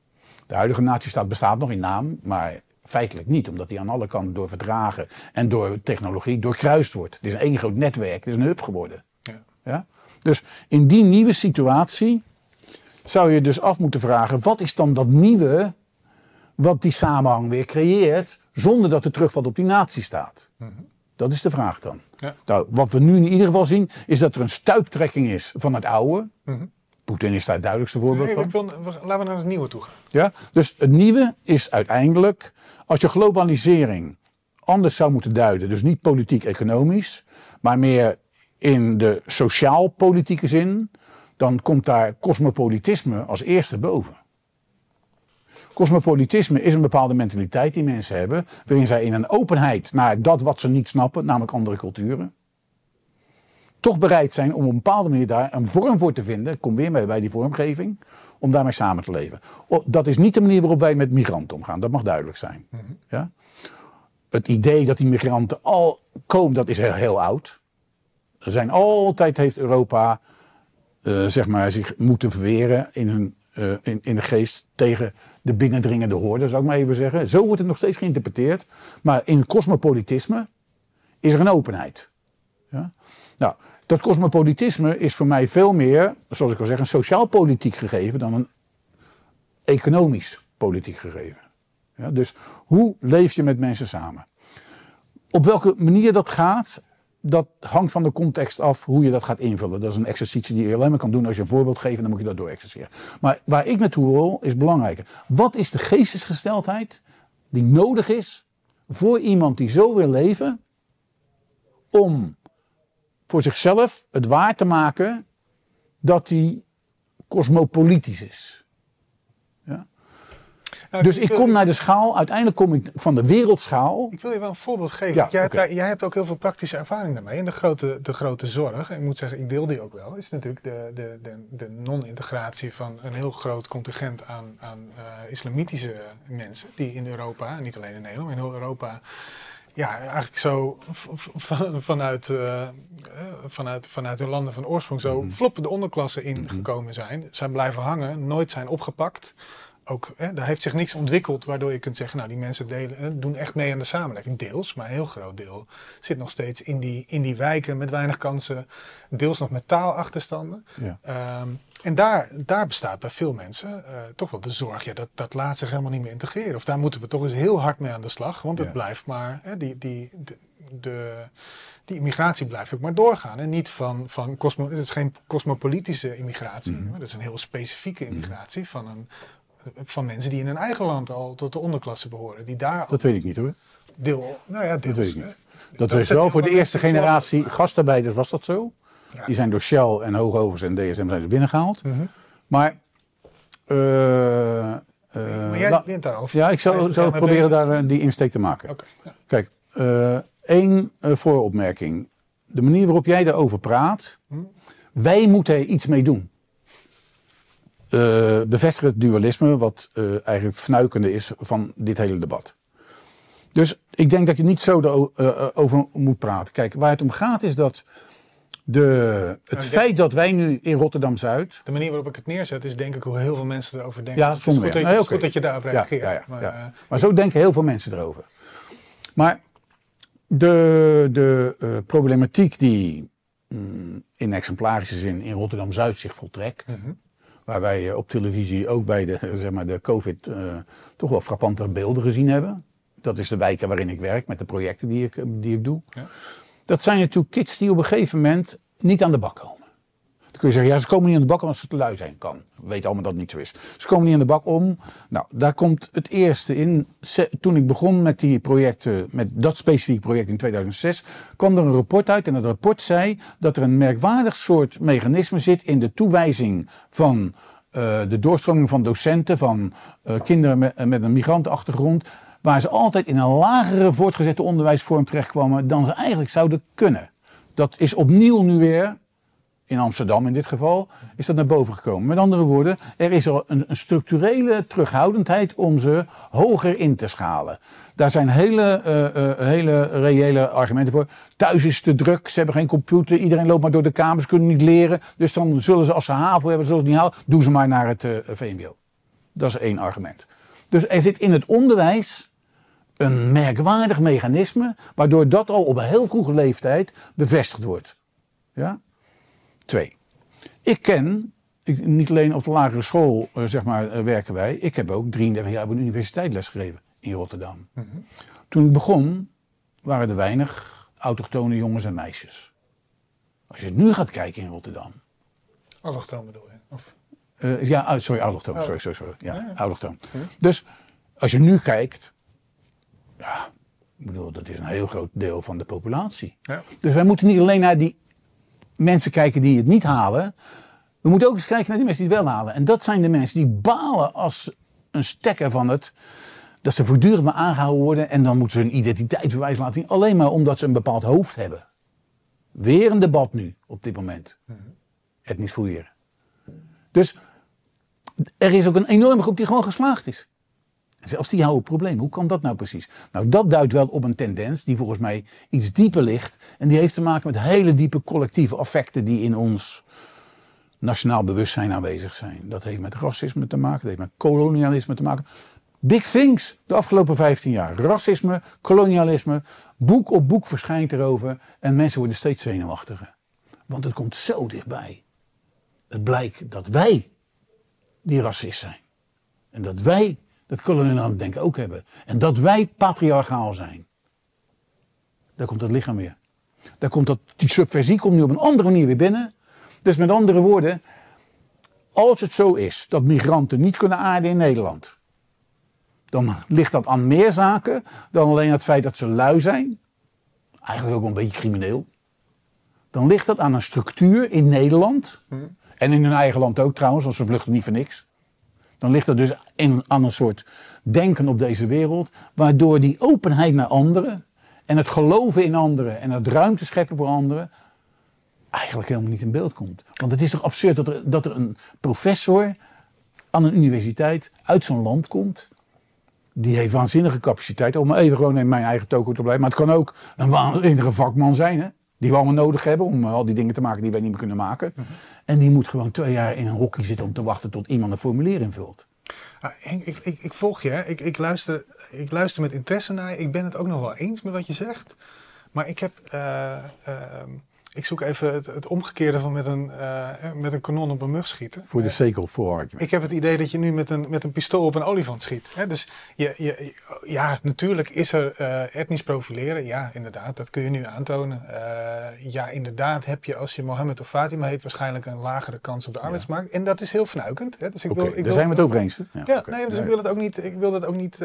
De huidige natiestaat bestaat nog in naam, maar feitelijk niet. Omdat die aan alle kanten door verdragen en door technologie doorkruist wordt. Het is een één groot netwerk, het is een hub geworden. Ja. Ja? Dus in die nieuwe situatie zou je dus af moeten vragen, wat is dan dat nieuwe wat die samenhang weer creëert, zonder dat het terugvalt op die natiestaat? Dat is de vraag dan. Ja. Nou, wat we nu in ieder geval zien, is dat er een stuiptrekking is van het oude. Poetin is daar het duidelijkste voorbeeld van. Laten we naar het nieuwe toe gaan. Ja? Dus het nieuwe is uiteindelijk, als je globalisering anders zou moeten duiden, dus niet politiek-economisch, maar meer in de sociaal-politieke zin, dan komt daar cosmopolitisme als eerste boven. Cosmopolitisme is een bepaalde mentaliteit die mensen hebben, waarin zij in een openheid naar dat wat ze niet snappen, namelijk andere culturen, toch bereid zijn om op een bepaalde manier daar een vorm voor te vinden, ik kom weer bij die vormgeving, om daarmee samen te leven. Dat is niet de manier waarop wij met migranten omgaan, dat mag duidelijk zijn. Ja? Het idee dat die migranten al komen, dat is heel oud. Er zijn altijd, heeft Europa zeg maar, zich moeten verweren in de geest tegen de binnendringende horde, zou ik maar even zeggen. Zo wordt het nog steeds geïnterpreteerd. Maar in cosmopolitisme is er een openheid. Ja? Nou, dat cosmopolitisme is voor mij veel meer, zoals ik al zeg, een sociaal-politiek gegeven dan een economisch politiek gegeven. Ja? Dus hoe leef je met mensen samen? Op welke manier dat gaat, dat hangt van de context af hoe je dat gaat invullen. Dat is een exercitie die je alleen maar kan doen als je een voorbeeld geeft en dan moet je dat doorexerceren. Maar waar ik naartoe wil is belangrijker. Wat is de geestesgesteldheid die nodig is voor iemand die zo wil leven om voor zichzelf het waar te maken dat hij cosmopolitisch is? Ja? Nou, dus ik kom naar de schaal, uiteindelijk kom ik van de wereldschaal. Ik wil je wel een voorbeeld geven. Ja, jij hebt ook heel veel praktische ervaring daarmee. En de grote zorg, en ik moet zeggen, ik deel die ook wel, is natuurlijk de non-integratie van een heel groot contingent aan islamitische mensen die in Europa, en niet alleen in Nederland, maar in heel Europa, ja, eigenlijk zo vanuit hun landen van oorsprong zo vlop de onderklasse ingekomen zijn. Zij blijven hangen, nooit zijn opgepakt. Ook, daar heeft zich niks ontwikkeld waardoor je kunt zeggen, nou, die mensen doen echt mee aan de samenleving. Deels, maar een heel groot deel zit nog steeds in die wijken met weinig kansen. Deels nog met taalachterstanden. Ja. En daar bestaat bij veel mensen toch wel de zorg, ja, dat laat zich helemaal niet meer integreren. Of daar moeten we toch eens heel hard mee aan de slag. Want het blijft maar, die immigratie blijft ook maar doorgaan. En niet het is geen cosmopolitische immigratie. Dat is een heel specifieke immigratie van mensen die in hun eigen land al tot de onderklasse behoren. Die daar dat weet ik niet hoor. Deels. Dat weet ik niet. Dat is wel voor de eerste generatie gastarbeiders was dat zo. Ja. Die zijn door Shell en Hoogovens en DSM zijn er binnengehaald. Maar jij wint daarover. Ja, ik zou proberen daar die insteek te maken. Okay, ja. Kijk, één vooropmerking. De manier waarop jij daarover praat, wij moeten er iets mee doen. Bevestigt het dualisme, wat eigenlijk fnuikende is van dit hele debat. Dus ik denk dat je niet zo over moet praten. Kijk, waar het om gaat is dat het feit dat wij nu in Rotterdam-Zuid... De manier waarop ik het neerzet is denk ik hoe heel veel mensen erover denken. Ja, het is goed dat je daarop reageert. Maar zo denken heel veel mensen erover. Maar de problematiek die in exemplarische zin in Rotterdam-Zuid zich voltrekt... Waar wij op televisie ook bij de COVID toch wel frappante beelden gezien hebben. Dat is de wijken waarin ik werk met de projecten die ik doe. Ja. Dat zijn natuurlijk kids die op een gegeven moment niet aan de bak komen. Dan kun je zeggen, ja, ze komen niet aan de bak omdat ze te lui zijn. Kan. We weten allemaal dat het niet zo is. Ze komen niet aan de bak om. Nou, daar komt het eerste in. Toen ik begon met die projecten, met dat specifieke project in 2006, kwam er een rapport uit. En dat rapport zei dat er een merkwaardig soort mechanisme zit in de toewijzing van de doorstroming van docenten, van kinderen met een migrantenachtergrond, waar ze altijd in een lagere voortgezette onderwijsvorm terechtkwamen dan ze eigenlijk zouden kunnen. Dat is opnieuw nu weer, in Amsterdam in dit geval, is dat naar boven gekomen. Met andere woorden, er is al een structurele terughoudendheid om ze hoger in te schalen. Daar zijn hele reële argumenten voor. Thuis is het te druk, ze hebben geen computer, iedereen loopt maar door de kamers, kunnen niet leren. Dus dan zullen ze, als ze HAVO hebben, zullen ze niet halen, doen ze maar naar het VMBO. Dat is één argument. Dus er zit in het onderwijs een merkwaardig mechanisme, waardoor dat al op een heel vroege leeftijd bevestigd wordt. Ja? 2. Niet alleen op de lagere school werken wij. Ik heb ook 33 jaar op een universiteit lesgegeven in Rotterdam. Mm-hmm. Toen ik begon, waren er weinig autochtone jongens en meisjes. Als je nu gaat kijken in Rotterdam. Allochtoon bedoel je? Of? Allochtoon. Ja, allochtoon. Dus als je nu kijkt, dat is een heel groot deel van de populatie. Ja. Dus wij moeten niet alleen naar die mensen kijken die het niet halen. We moeten ook eens kijken naar die mensen die het wel halen. En dat zijn de mensen die balen als een stekker van het, dat ze voortdurend maar aangehouden worden en dan moeten ze hun identiteitsbewijs laten zien. Alleen maar omdat ze een bepaald hoofd hebben. Weer een debat nu, op dit moment. Etnisch fouilleren. Dus er is ook een enorme groep die gewoon geslaagd is. En zelfs die houden probleem. Hoe kan dat nou precies? Nou, dat duidt wel op een tendens die volgens mij iets dieper ligt. En die heeft te maken met hele diepe collectieve affecten die in ons nationaal bewustzijn aanwezig zijn. Dat heeft met racisme te maken, dat heeft met kolonialisme te maken. Big things de afgelopen 15 jaar. Racisme, kolonialisme, boek op boek verschijnt erover en mensen worden steeds zenuwachtiger. Want het komt zo dichtbij. Het blijkt dat wij die racist zijn. En dat wij dat koloniale denken ook hebben. En dat wij patriarchaal zijn. Daar komt het lichaam weer. Die subversie komt nu op een andere manier weer binnen. Dus met andere woorden, als het zo is dat migranten niet kunnen aarden in Nederland, dan ligt dat aan meer zaken dan alleen het feit dat ze lui zijn. Eigenlijk ook wel een beetje crimineel. Dan ligt dat aan een structuur in Nederland. En in hun eigen land ook trouwens, want ze vluchten niet voor niks. Dan ligt dat dus aan een soort denken op deze wereld, waardoor die openheid naar anderen en het geloven in anderen en het ruimte scheppen voor anderen eigenlijk helemaal niet in beeld komt. Want het is toch absurd dat er een professor aan een universiteit uit zo'n land komt. Die heeft waanzinnige capaciteit om even gewoon in mijn eigen toko te blijven. Maar het kan ook een waanzinnige vakman zijn, hè? Die we allemaal nodig hebben om al die dingen te maken die wij niet meer kunnen maken. En die moet gewoon 2 jaar in een hokje zitten om te wachten tot iemand een formulier invult. Henk, ik volg je. Hè? Ik luister met interesse naar je. Ik ben het ook nog wel eens met wat je zegt. Maar ik zoek even het omgekeerde van met een kanon op een mug schieten. Voor de sake of argument. Ik heb het idee dat je nu met een pistool op een olifant schiet. Hè? Dus natuurlijk is er etnisch profileren. Ja, inderdaad, dat kun je nu aantonen. Inderdaad heb je, als je Mohammed of Fatima heet, waarschijnlijk een lagere kans op de arbeidsmarkt. En dat is heel fnuikend. Hè? Dus daar zijn we het over eens. Dus ik wil het ook niet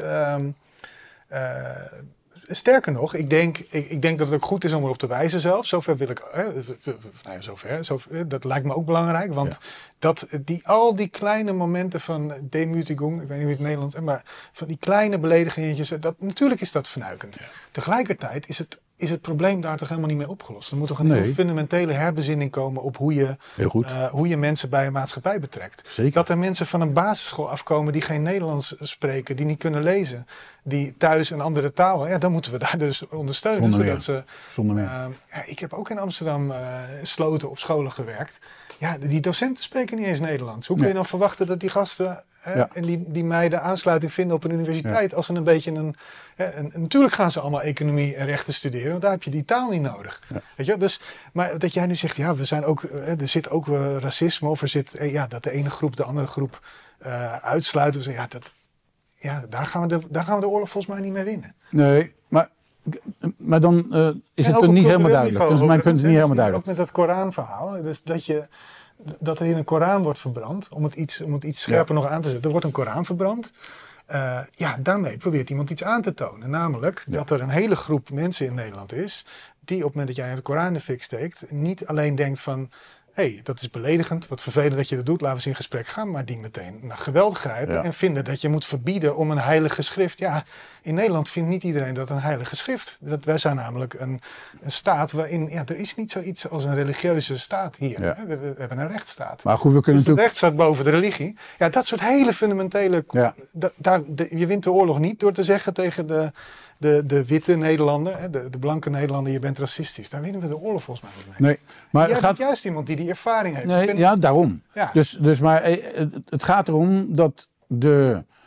sterker nog, ik denk dat het ook goed is om erop te wijzen zelf. Zover wil ik. Dat lijkt me ook belangrijk. Want al die kleine momenten van demütigung, ik weet niet hoe het Nederlands is, maar van die kleine beledigingjes, natuurlijk is dat fnuikend. Ja. Tegelijkertijd is het probleem daar toch helemaal niet mee opgelost. Er moet toch een heel fundamentele herbezinning komen op hoe je mensen bij een maatschappij betrekt. Zeker. Dat er mensen van een basisschool afkomen die geen Nederlands spreken, die niet kunnen lezen, die thuis een andere taal hebben. Ja, dan moeten we daar dus ondersteunen. Zonder meer. Ik heb ook in Amsterdam sloten op scholen gewerkt. Ja, die docenten spreken niet eens Nederlands. Hoe kun je dan verwachten dat die gasten en die meiden aansluiting vinden op een universiteit als ze een beetje natuurlijk gaan ze allemaal economie en rechten studeren, want daar heb je die taal niet nodig. Ja. Weet je? Dus, maar dat jij nu zegt, we zijn ook, er zit ook racisme of er zit dat de ene groep de andere groep uitsluiten. Daar gaan we de oorlog volgens mij niet mee winnen. Nee, maar dan is het punt niet helemaal duidelijk. Dat is mijn punt niet helemaal duidelijk. Ook met dat Koranverhaal, dus dat er in een Koran wordt verbrand, om het iets scherper nog aan te zetten. Er wordt een Koran verbrand. Daarmee probeert iemand iets aan te tonen. Namelijk dat er een hele groep mensen in Nederland is die op het moment dat jij de Koran in de fik steekt, niet alleen denkt van, dat is beledigend, wat vervelend dat je dat doet, laten we eens in gesprek gaan, maar die meteen naar geweld grijpen en vinden dat je moet verbieden om een heilige schrift. Ja, in Nederland vindt niet iedereen dat een heilige schrift. Wij zijn namelijk een staat waarin, er is niet zoiets als een religieuze staat hier. Ja. We hebben een rechtsstaat. Maar goed, we kunnen de recht staat boven de religie. Ja, dat soort hele fundamentele, je wint de oorlog niet door te zeggen tegen de witte Nederlander, de blanke Nederlander, je bent racistisch. Daar winnen we de oorlog volgens mij niet mee. Nee, maar jij bent juist iemand die ervaring heeft. Nee, daarom. Ja. Dus maar het gaat erom dat de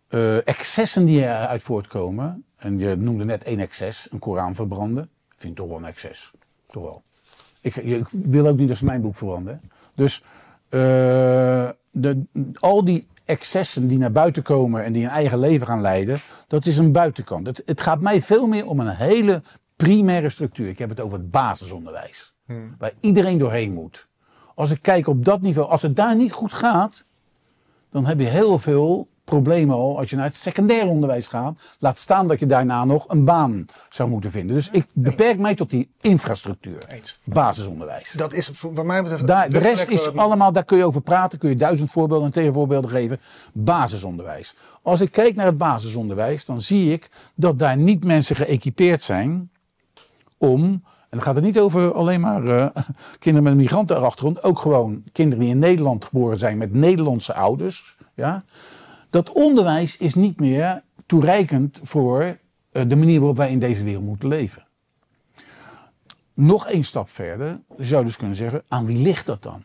excessen die eruit voortkomen. En je noemde net één excess, een Koran verbranden. Vind ik toch wel een excess. Toch wel. Ik wil ook niet dat ze mijn boek verbranden. Dus al die excessen die naar buiten komen en die een eigen leven gaan leiden, dat is een buitenkant. Het gaat mij veel meer om een hele primaire structuur. Ik heb het over het basisonderwijs. Waar iedereen doorheen moet. Als ik kijk op dat niveau, als het daar niet goed gaat, dan heb je heel veel problemen al als je naar het secundair onderwijs gaat. Laat staan dat je daarna nog een baan zou moeten vinden. Dus ik beperk mij tot die infrastructuur. Basisonderwijs. Dat is bij mij betreft... De rest is allemaal, daar kun je over praten. Kun je 1000 voorbeelden en tegenvoorbeelden geven. Basisonderwijs. Als ik kijk naar het basisonderwijs, dan zie ik dat daar niet mensen geëquipeerd zijn om... En dan gaat het niet over alleen maar kinderen met een migrantenachtergrond. Ook gewoon kinderen die in Nederland geboren zijn met Nederlandse ouders. Ja? Dat onderwijs is niet meer toereikend voor de manier waarop wij in deze wereld moeten leven. Nog één stap verder, je zou dus kunnen zeggen, aan wie ligt dat dan?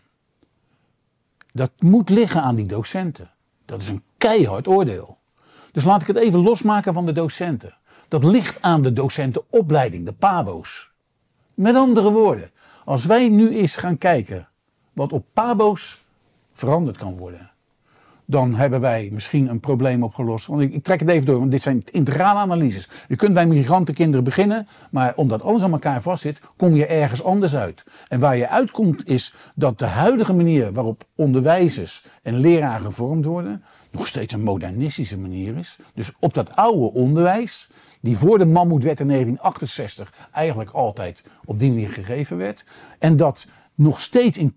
Dat moet liggen aan die docenten. Dat is een keihard oordeel. Dus laat ik het even losmaken van de docenten. Dat ligt aan de docentenopleiding, de PABO's. Met andere woorden, als wij nu eens gaan kijken wat op PABO's veranderd kan worden, dan hebben wij misschien een probleem opgelost. Want ik trek het even door, want dit zijn integrale analyses. Je kunt bij migrantenkinderen beginnen, maar omdat alles aan elkaar vastzit, kom je ergens anders uit. En waar je uitkomt is dat de huidige manier waarop onderwijzers en leraren gevormd worden, nog steeds een modernistische manier is. Dus op dat oude onderwijs, die voor de Mammoetwet in 1968 eigenlijk altijd op die manier gegeven werd. En dat nog steeds in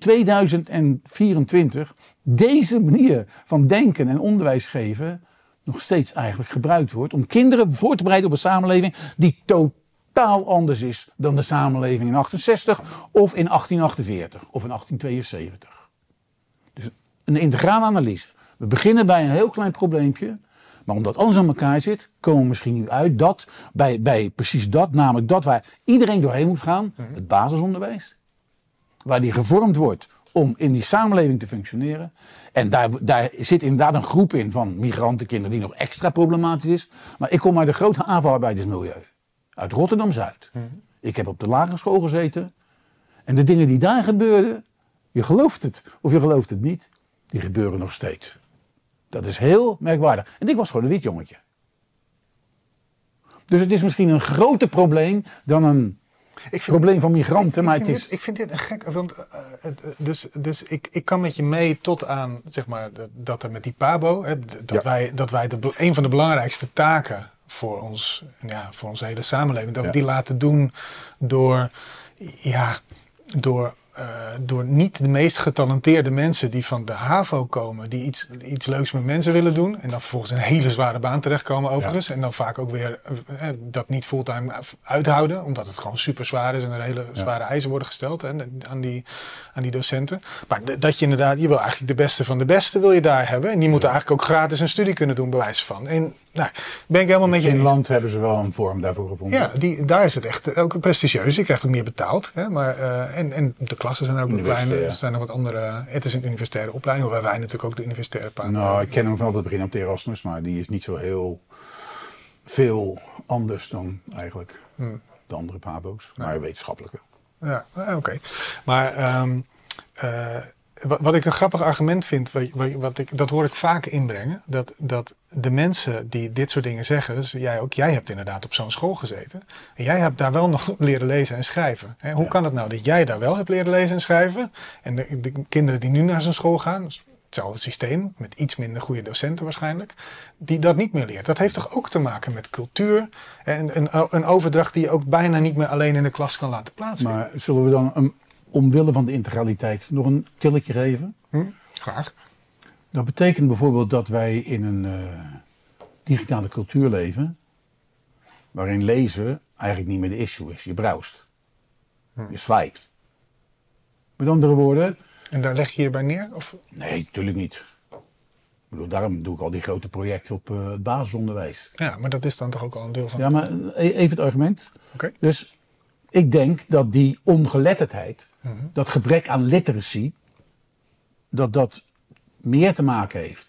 2024 deze manier van denken en onderwijs geven nog steeds eigenlijk gebruikt wordt om kinderen voor te bereiden op een samenleving die totaal anders is dan de samenleving in 68 of in 1848 of in 1872. Dus een integrale analyse. We beginnen bij een heel klein probleempje. Maar omdat alles aan elkaar zit, komen we misschien nu uit dat bij precies dat, namelijk dat waar iedereen doorheen moet gaan, het basisonderwijs, waar die gevormd wordt om in die samenleving te functioneren. En daar zit inderdaad een groep in van migrantenkinderen die nog extra problematisch is. Maar ik kom uit de grote havenarbeidersmilieu, uit Rotterdam-Zuid. Ik heb op de lagere school gezeten. En de dingen die daar gebeurden, je gelooft het of je gelooft het niet, die gebeuren nog steeds. Dat is heel merkwaardig. En ik was gewoon een wit jongetje. Dus het is misschien een groter probleem dan een probleem van migranten. Ik vind dit een gek. Want, dus ik kan met je mee tot aan zeg maar, dat er met die PABO. Hè, dat wij een van de belangrijkste taken voor onze hele samenleving. Dat we die laten doen door niet de meest getalenteerde mensen die van de HAVO komen, die iets leuks met mensen willen doen. En dan vervolgens een hele zware baan terechtkomen overigens. Ja. En dan vaak ook weer dat niet fulltime uithouden. Omdat het gewoon super zwaar is en er hele zware eisen worden gesteld aan die docenten. Maar dat je inderdaad, je wil eigenlijk de beste van de beste wil je daar hebben. En die moeten eigenlijk ook gratis een studie kunnen doen, bij wijze van. En ben ik helemaal met je. In Finland hebben ze wel een vorm daarvoor gevonden. Ja, daar is het echt ook prestigieus. Je krijgt ook meer betaald. Hè, maar, en de klassen zijn er ook nog kleiner. Er zijn nog wat andere. Het is een universitaire opleiding. Hoewel wij natuurlijk ook de universitaire PABO. Nou, ik ken hem van het begin op de Erasmus. Maar die is niet zo heel veel anders dan eigenlijk de andere PABO's. Maar wetenschappelijke. Ja, oké. Maar wat ik een grappig argument vind, dat hoor ik vaak inbrengen, dat de mensen die dit soort dingen zeggen, dus jij hebt inderdaad op zo'n school gezeten, en jij hebt daar wel nog leren lezen en schrijven. Hè? Hoe kan het nou dat jij daar wel hebt leren lezen en schrijven, en de kinderen die nu naar zo'n school gaan, dus hetzelfde systeem, met iets minder goede docenten waarschijnlijk, die dat niet meer leert. Dat heeft toch ook te maken met cultuur en een overdracht die je ook bijna niet meer alleen in de klas kan laten plaatsvinden. Maar zullen we dan omwille van de integraliteit nog een tilletje geven? Graag. Dat betekent bijvoorbeeld dat wij in een digitale cultuur leven, waarin lezen eigenlijk niet meer de issue is. Je browst. Je swipe. Met andere woorden. En daar leg je hierbij neer? Of? Nee, natuurlijk niet. Ik bedoel, daarom doe ik al die grote projecten op het basisonderwijs. Ja, maar dat is dan toch ook al een deel van. Ja, maar even het argument. Okay. Dus ik denk dat die ongeletterdheid, dat gebrek aan literacy, dat meer te maken heeft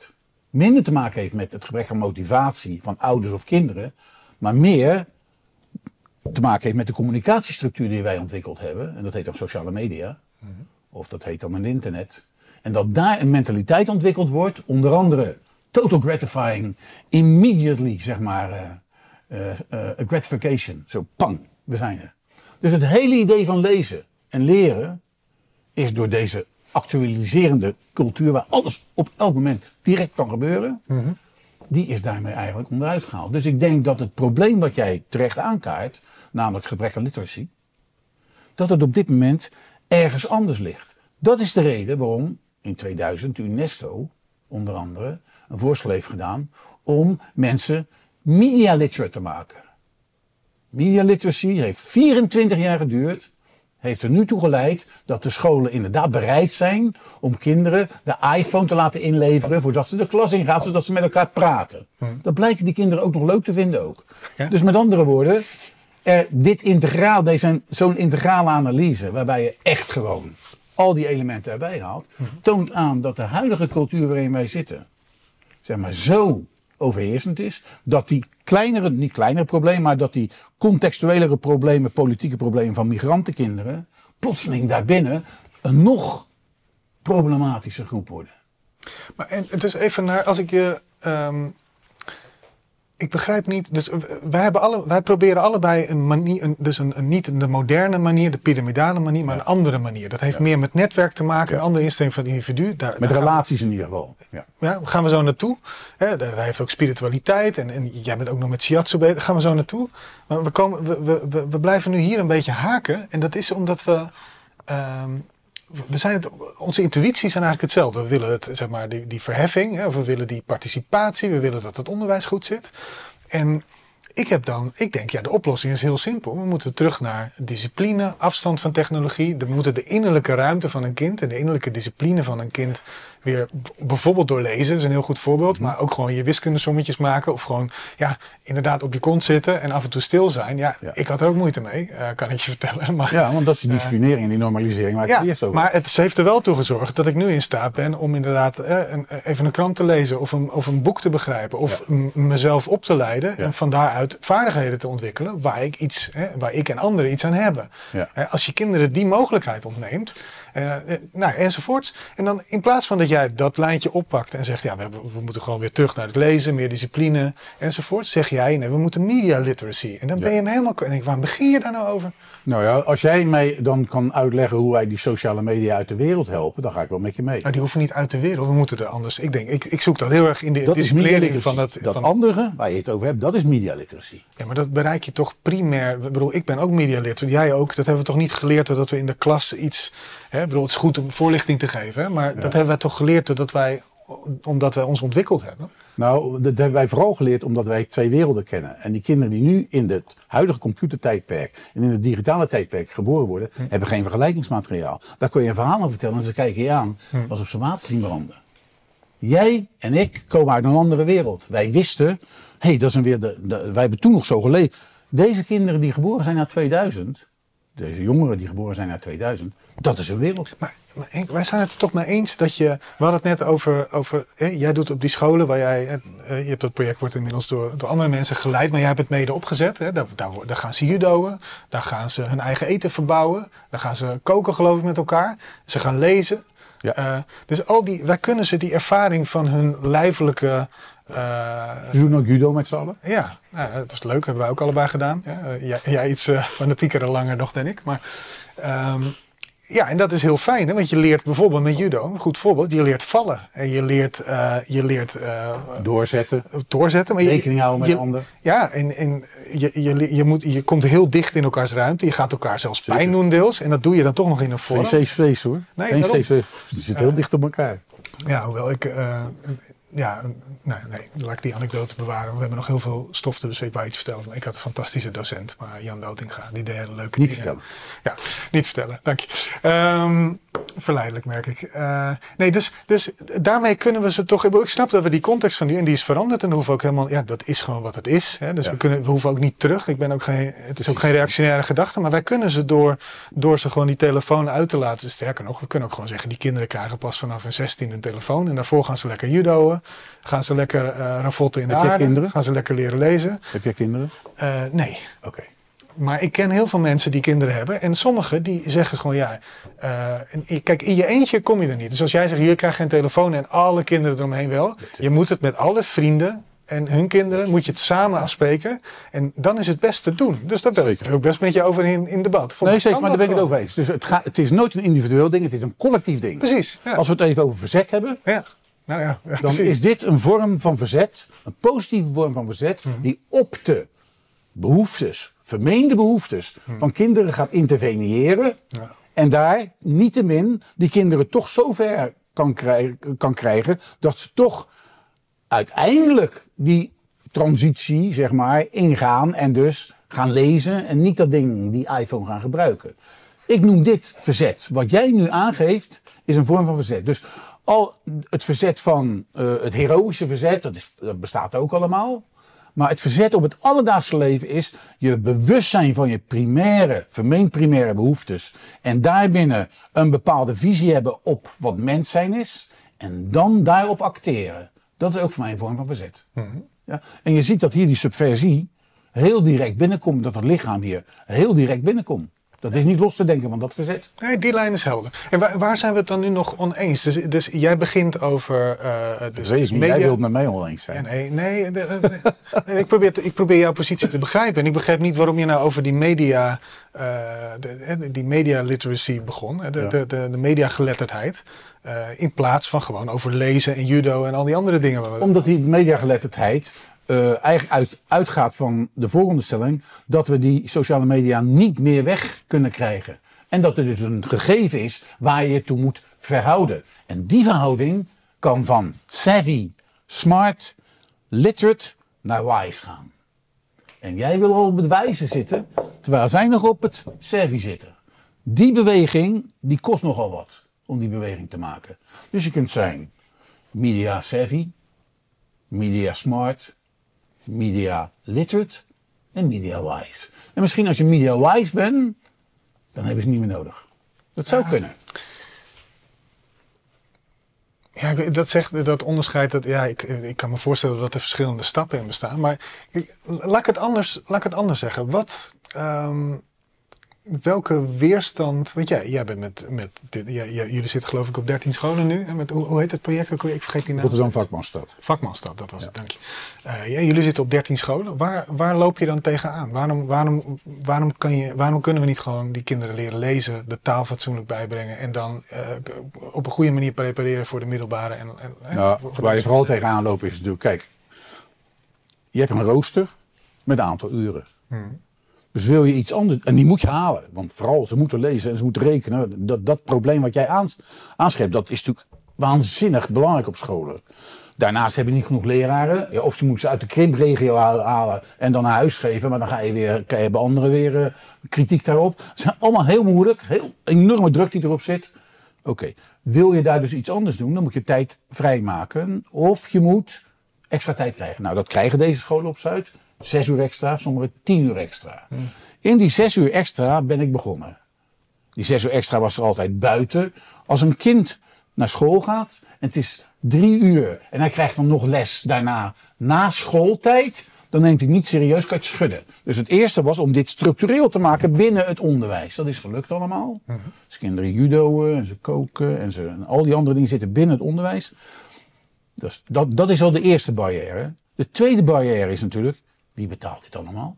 minder te maken heeft met het gebrek aan motivatie van ouders of kinderen, maar meer te maken heeft met de communicatiestructuur die wij ontwikkeld hebben. En dat heet dan sociale media. Of dat heet dan het internet. En dat daar een mentaliteit ontwikkeld wordt, onder andere total gratifying, immediately, zeg maar, gratification. Zo, pang, we zijn er. Dus het hele idee van lezen en leren is door deze actualiserende cultuur, waar alles op elk moment direct kan gebeuren, die is daarmee eigenlijk onderuit gehaald. Dus ik denk dat het probleem wat jij terecht aankaart, namelijk gebrek aan literacy, dat het op dit moment ergens anders ligt. Dat is de reden waarom in 2000 UNESCO onder andere een voorstel heeft gedaan om mensen media literate te maken. Media literacy heeft 24 jaar geduurd. Heeft er nu toe geleid dat de scholen inderdaad bereid zijn om kinderen de iPhone te laten inleveren voordat ze de klas ingaan, zodat ze met elkaar praten. Dat blijken die kinderen ook nog leuk te vinden ook. Ja. Dus met andere woorden, zo'n integrale analyse waarbij je echt gewoon al die elementen erbij haalt, toont aan dat de huidige cultuur waarin wij zitten, zeg maar, zo overheersend is, dat die niet kleinere problemen, maar dat die contextuelere problemen, politieke problemen van migrantenkinderen, plotseling daarbinnen een nog problematische groep worden. Maar en het is even naar, als ik je... ik begrijp niet, dus wij proberen allebei een manier, niet de moderne manier, de piramidale manier, maar een andere manier. Dat heeft meer met netwerk te maken, een andere instelling van het individu. Met relaties in ieder geval. Ja, gaan we zo naartoe. Hij heeft ook spiritualiteit en jij bent ook nog met shiatsu bezig, gaan we zo naartoe. Maar we blijven nu hier een beetje haken en dat is omdat onze intuïties zijn eigenlijk hetzelfde. We willen zeg maar, die verheffing, of we willen die participatie, we willen dat het onderwijs goed zit. En ik denk, de oplossing is heel simpel. We moeten terug naar discipline, afstand van technologie. We moeten de innerlijke ruimte van een kind en de innerlijke discipline van een kind weer, bijvoorbeeld door lezen, is een heel goed voorbeeld. Maar ook gewoon je wiskundesommetjes maken of gewoon, inderdaad op je kont zitten en af en toe stil zijn. Ja. Ik had er ook moeite mee, kan ik je vertellen. Maar, want dat is die disciplinering en die normalisering waar ik het eerst over. Maar het heeft er wel toe gezorgd dat ik nu in staat ben om inderdaad even een krant te lezen of een boek te begrijpen of mezelf op te leiden en van daaruit vaardigheden te ontwikkelen waar ik en anderen iets aan hebben. Ja. Als je kinderen die mogelijkheid ontneemt, enzovoorts. En dan in plaats van dat jij dat lijntje oppakt en zegt, we moeten gewoon weer terug naar het lezen, meer discipline enzovoorts, zeg jij, nee, we moeten media literacy. En dan ben je me helemaal... En ik, waarom begin je daar nou over? Nou ja, als jij mij dan kan uitleggen hoe wij die sociale media uit de wereld helpen, dan ga ik wel met je mee. Nou, die hoeven niet uit de wereld, we moeten er anders. Ik zoek dat heel erg in de disciplinering van dat... Dat andere, waar je het over hebt, dat is media literacy. Ja, maar dat bereik je toch primair... Ik bedoel, ik ben ook media literate, jij ook. Dat hebben we toch niet geleerd doordat we in de klas iets... het is goed om voorlichting te geven, maar dat hebben wij toch geleerd omdat wij ons ontwikkeld hebben? Nou, dat hebben wij vooral geleerd omdat wij twee werelden kennen. En die kinderen die nu in het huidige computertijdperk en in het digitale tijdperk geboren worden, hebben geen vergelijkingsmateriaal. Daar kun je een verhaal over vertellen en ze kijken je aan als op ze water zien branden. Jij en ik komen uit een andere wereld. Wij wisten, wij hebben toen nog zo geleefd. Deze kinderen die geboren zijn na 2000... Deze jongeren die geboren zijn na 2000, dat is een wereld. Maar wij zijn het er toch mee eens dat we hadden het net over jij doet op die scholen waar je hebt dat project wordt inmiddels door andere mensen geleid, maar jij hebt het mede opgezet. Hè, daar gaan ze judoën, daar gaan ze hun eigen eten verbouwen, daar gaan ze koken geloof ik met elkaar, ze gaan lezen. Ja. Dus wij kunnen ze die ervaring van hun lijfelijke... Ze doen ook judo met z'n allen? Ja, dat is leuk. Hebben wij ook allebei gedaan. Ja, jij iets fanatieker en langer nog dan ik. Maar en dat is heel fijn. Hè? Want je leert bijvoorbeeld met judo, een goed voorbeeld, je leert vallen. En je leert doorzetten. Maar rekening houden met de ander. Ja, en je komt heel dicht in elkaars ruimte. Je gaat elkaar zelfs pijn doen deels. En dat doe je dan toch nog in een vorm. Geen safe space hoor. Nee, geen safe space. Ze zitten heel dicht op elkaar. Ja, hoewel ik... nee, laat ik die anekdote bewaren. We hebben nog heel veel stof te bespreken waar iets vertellen. Maar ik had een fantastische docent, maar Jan Dotinga, die deed hele leuke dingen. Vertellen. Ja, niet vertellen, dank je. Verleidelijk, merk ik. Nee, dus daarmee kunnen we ze toch... Ik snap dat we die context van die is veranderd. En dan hoeven we ook helemaal... Ja, dat is gewoon wat het is. Hè? Dus we hoeven ook niet terug. Het is ook geen reactionaire gedachte. Maar wij kunnen ze door ze gewoon die telefoon uit te laten. Sterker nog, we kunnen ook gewoon zeggen... Die kinderen krijgen pas vanaf hun 16 een telefoon. En daarvoor gaan ze lekker judoën. Gaan ze lekker ravotten in de aarde. Kinderen? Gaan ze lekker leren lezen. Heb jij kinderen? Nee. Oké. Maar ik ken heel veel mensen die kinderen hebben. En sommigen die zeggen gewoon kijk, in je eentje kom je er niet. Dus als jij zegt, hier krijg je een telefoon en alle kinderen eromheen wel. Je moet het met alle vrienden en hun kinderen, moet je het samen afspreken. En dan is het best te doen. Dus dat wil ik ook best met je over in debat. Nee, zeker, maar daar ben ik het over eens. Dus het is nooit een individueel ding, het is een collectief ding. Precies. Ja. Als we het even over verzet hebben, dan precies. Is dit een vorm van verzet, een positieve vorm van verzet, die op de behoeftes, vermeende behoeftes van kinderen gaat interveneren. Ja. En daar niettemin die kinderen toch zover kan krijgen dat ze toch uiteindelijk die transitie, zeg maar, ingaan en dus gaan lezen en niet dat ding, die iPhone gaan gebruiken. Ik noem dit verzet. Wat jij nu aangeeft is een vorm van verzet. Dus al het verzet van het heroïsche verzet, dat bestaat ook allemaal. Maar het verzet op het alledaagse leven is je bewustzijn van je vermeend primaire behoeftes. En daarbinnen een bepaalde visie hebben op wat mens zijn is. En dan daarop acteren. Dat is ook voor mij een vorm van verzet. Mm-hmm. Ja? En je ziet dat hier die subversie heel direct binnenkomt. Dat het lichaam hier heel direct binnenkomt. Dat is niet los te denken van dat verzet. Nee, die lijn is helder. En waar zijn we het dan nu nog oneens? Dus jij begint over... media... Jij wilt met mij oneens zijn. Nee, ik probeer jouw positie te begrijpen. En ik begrijp niet waarom je nou over die media... die media literacy begon. De mediageletterdheid. In plaats van gewoon over lezen en judo en al die andere dingen. Omdat die mediageletterdheid... eigenlijk uitgaat van de veronderstelling dat we die sociale media niet meer weg kunnen krijgen. En dat er dus een gegeven is waar je toe moet verhouden. En die verhouding kan van savvy, smart, literate naar wise gaan. En jij wil al op het wijze zitten, terwijl zij nog op het savvy zitten. Die beweging, die kost nogal wat om die beweging te maken. Dus je kunt zijn media savvy, media smart, media literate en media wise. En misschien als je media wise bent, dan hebben ze het niet meer nodig. Dat zou kunnen. Ja, dat onderscheid, ik kan me voorstellen dat er verschillende stappen in bestaan. Maar laat ik het anders zeggen. Welke weerstand, want jij bent jullie zitten geloof ik op 13 scholen nu. Hoe heet het project? Ik vergeet die naam. Rotterdam Vakmanstad. Vakmanstad, dat was het, dank je. Jullie zitten op 13 scholen. Waar loop je dan tegenaan? Waarom kunnen we niet gewoon die kinderen leren lezen, de taal fatsoenlijk bijbrengen en dan op een goede manier prepareren voor de middelbare? Waar je vooral tegenaan loopt is natuurlijk, kijk, je hebt een rooster met een aantal uren. Dus wil je iets anders, en die moet je halen. Want vooral, ze moeten lezen en ze moeten rekenen. Dat probleem wat jij aanschept, dat is natuurlijk waanzinnig belangrijk op scholen. Daarnaast heb je niet genoeg leraren. Ja, of je moet ze uit de krimpregio halen en dan naar huis geven. Maar dan hebben anderen weer kritiek daarop. Het is allemaal heel moeilijk. Heel enorme druk die erop zit. Oké. Wil je daar dus iets anders doen, dan moet je tijd vrijmaken. Of je moet extra tijd krijgen. Nou, dat krijgen deze scholen op Zuid. 6 uur extra, sommige 10 uur extra. In die 6 uur extra ben ik begonnen. Die 6 uur extra was er altijd buiten. Als een kind naar school gaat en het is 3 uur en hij krijgt dan nog les daarna na schooltijd, dan neemt hij niet serieus, kan je het schudden. Dus het eerste was om dit structureel te maken binnen het onderwijs. Dat is gelukt allemaal. Dus kinderen judoën en ze koken en al die andere dingen zitten binnen het onderwijs. Dus dat is al de eerste barrière. De tweede barrière is natuurlijk, wie betaalt dit allemaal?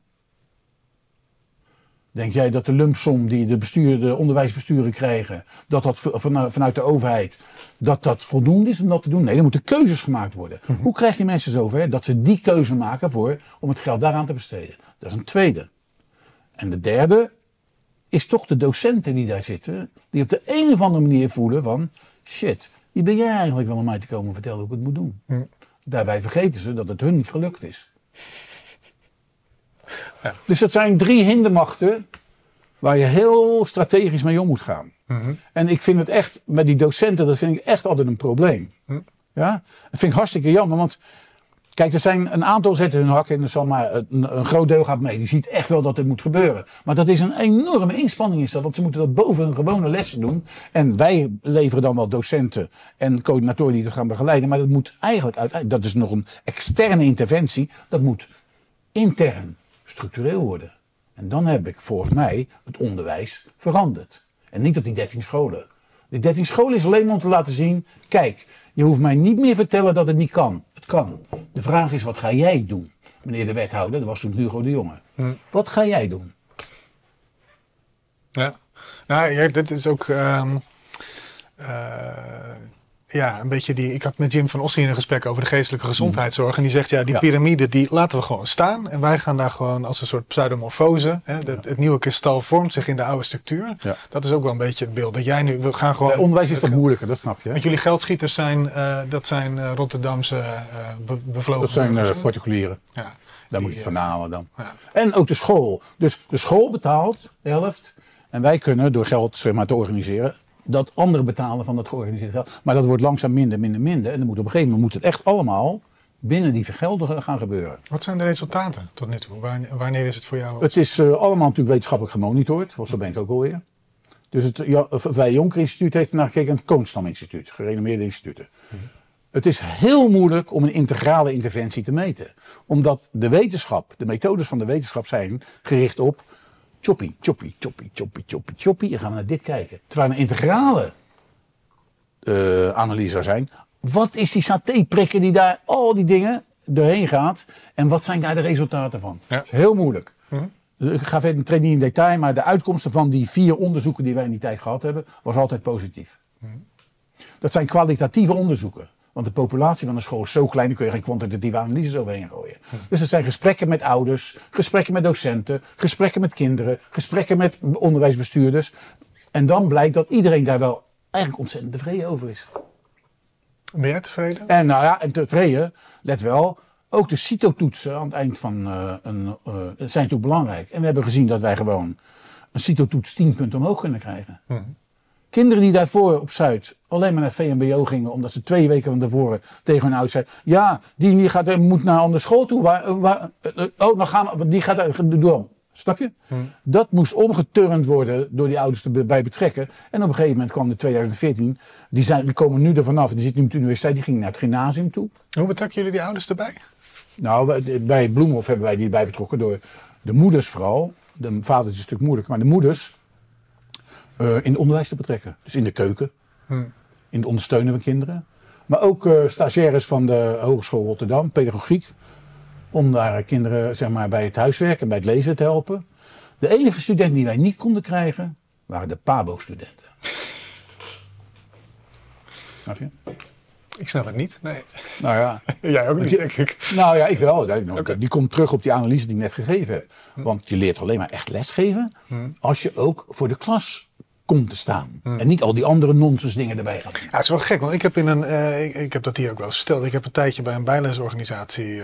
Denk jij dat de lumpsom die de onderwijsbesturen krijgen, dat vanuit de overheid, dat voldoende is om dat te doen? Nee, er moeten keuzes gemaakt worden. Hoe krijg je mensen zover dat ze die keuze maken om het geld daaraan te besteden? Dat is een tweede. En de derde is toch de docenten die daar zitten, die op de een of andere manier voelen van, shit, wie ben jij eigenlijk wel om mij te komen vertellen hoe ik het moet doen? Daarbij vergeten ze dat het hun niet gelukt is. Ja. Dus dat zijn 3 hindermachten waar je heel strategisch mee om moet gaan. En ik vind het echt, met die docenten, dat vind ik echt altijd een probleem. Ja? Dat vind ik hartstikke jammer, want kijk, er zijn een aantal zetten hun hak in, er zal maar een groot deel gaat mee. Die ziet echt wel dat dit moet gebeuren. Maar dat is een enorme inspanning is dat, want ze moeten dat boven hun gewone lessen doen. En wij leveren dan wel docenten en coördinatoren die dat gaan begeleiden. Maar dat moet eigenlijk uiteindelijk, dat is nog een externe interventie, dat moet intern structureel worden. En dan heb ik volgens mij het onderwijs veranderd. En niet op die 13 scholen. Die 13 scholen is alleen maar om te laten zien, kijk, je hoeft mij niet meer vertellen dat het niet kan. Het kan. De vraag is, wat ga jij doen? Meneer de wethouder, dat was toen Hugo de Jonge. Wat ga jij doen? Ja, nou ja, dit is ook een beetje die. Ik had met Jim van Ossen hier een gesprek over de geestelijke gezondheidszorg. En die zegt, ja, die piramide, die laten we gewoon staan. En wij gaan daar gewoon als een soort pseudomorfose. Hè, het nieuwe kristal vormt zich in de oude structuur. Ja. Dat is ook wel een beetje het beeld. Dat jij nu, we gaan gewoon. Bij onderwijs is dat moeilijker, dat snap je. Hè? Want jullie geldschieters zijn, dat zijn Rotterdamse bevlogen. Dat zijn particulieren. Ja. Daar moet je van halen dan. Ja. En ook de school. Dus de school betaalt de helft. En wij kunnen door geld zeg maar, te organiseren, dat anderen betalen van dat georganiseerde geld. Maar dat wordt langzaam minder. En dan moet op een gegeven moment moet het echt allemaal binnen die vergelden gaan gebeuren. Wat zijn de resultaten tot nu toe? Wanneer is het voor jou? Het is allemaal natuurlijk wetenschappelijk gemonitord. Zo ben ik ook alweer. Dus het Wij Jonker Instituut heeft naar gekeken. Het Koonstam Instituut. Gerenommeerde instituten. Het is heel moeilijk om een integrale interventie te meten. Omdat de wetenschap, de methodes van de wetenschap zijn gericht op choppy. En gaan we naar dit kijken. Terwijl een integrale analyse zou zijn. Wat is die satéprikker die daar al die dingen doorheen gaat? En wat zijn daar de resultaten van? Ja. Dat is heel moeilijk. Ik ga verder niet in detail. Maar de uitkomsten van die 4 onderzoeken die wij in die tijd gehad hebben, was altijd positief. Dat zijn kwalitatieve onderzoeken. Want de populatie van de school is zo klein, daar kun je geen kwantitatieve analyses overheen gooien. Dus het zijn gesprekken met ouders, gesprekken met docenten, gesprekken met kinderen, gesprekken met onderwijsbestuurders. En dan blijkt dat iedereen daar wel eigenlijk ontzettend tevreden over is. Ben jij tevreden? En nou ja, en tevreden, let wel, ook de CITO-toetsen aan het eind van zijn natuurlijk belangrijk. En we hebben gezien dat wij gewoon een CITO-toets 10 punten omhoog kunnen krijgen. Kinderen die daarvoor op Zuid alleen maar naar het VMBO gingen, omdat ze 2 weken van tevoren tegen hun ouders zeiden, ja, die moet naar een andere school toe. Dan gaan we, die gaat door. Snap je? Dat moest omgeturnd worden door die ouders erbij betrekken. En op een gegeven moment kwam in 2014, die komen nu er vanaf, die zitten nu op de universiteit, die gingen naar het gymnasium toe. Hoe betrekken jullie die ouders erbij? Nou, bij Bloemhof hebben wij die erbij betrokken door de moeders vooral. De vader is een stuk moeilijker, maar de moeders in het onderwijs te betrekken. Dus in de keuken, in het ondersteunen van kinderen. Maar ook stagiaires van de Hogeschool Rotterdam, pedagogiek. Om daar kinderen zeg maar, bij het huiswerk en bij het lezen te helpen. De enige studenten die wij niet konden krijgen, waren de PABO-studenten. Snap je? Ik snap het niet, nee. Nou ja. Jij ook niet, denk ik. Nou ja, ik wel. Okay. Die komt terug op die analyse die ik net gegeven heb. Want je leert alleen maar echt lesgeven als je ook voor de klas komt te staan. En niet al die andere nonsens dingen erbij gaan. Ja, het is wel gek, want ik heb ik heb dat hier ook wel eens verteld. Ik heb een tijdje bij een bijlesorganisatie.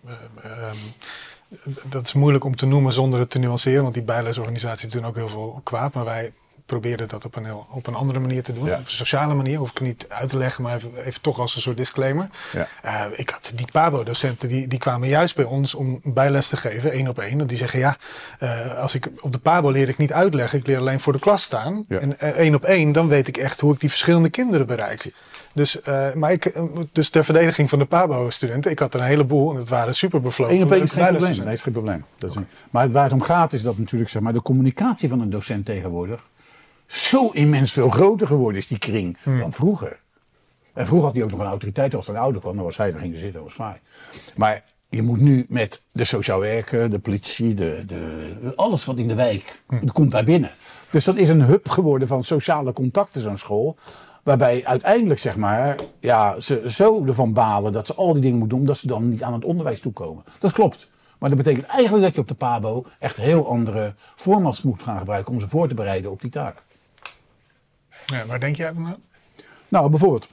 Dat is moeilijk om te noemen zonder het te nuanceren, want die bijlesorganisaties doen ook heel veel kwaad. Maar wij probeerden dat op een andere manier te doen. Ja. Op een sociale manier, hoef ik niet uit te leggen, maar even toch als een soort disclaimer. Ja. Ik had die PABO-docenten, die kwamen juist bij ons om bijles te geven, 1 op 1. En die zeggen, ja, als ik op de PABO leer ik niet uitleggen, ik leer alleen voor de klas staan. Ja. En 1 op 1, dan weet ik echt hoe ik die verschillende kinderen bereik. Dus, dus ter verdediging van de PABO-studenten, ik had er een heleboel en het waren super bevlogen. 1 op 1 is geen probleem. Nee, is geen probleem. Maar waar het om gaat is dat natuurlijk zeg maar, de communicatie van een docent tegenwoordig zo immens veel groter geworden is, die kring, dan vroeger. En vroeger had hij ook nog een autoriteit. Als er een ouder kwam, dan was hij, dan ging ze zitten, dat was klaar. Maar je moet nu met de sociaal werker, de politie, alles wat in de wijk, komt daar binnen. Dus dat is een hub geworden van sociale contacten, zo'n school. Waarbij uiteindelijk, zeg maar, ja, ze zo ervan balen dat ze al die dingen moeten doen, omdat ze dan niet aan het onderwijs toekomen. Dat klopt. Maar dat betekent eigenlijk dat je op de PABO echt heel andere formats moet gaan gebruiken om ze voor te bereiden op die taak. Ja, waar denk jij dan aan? Nou, bijvoorbeeld,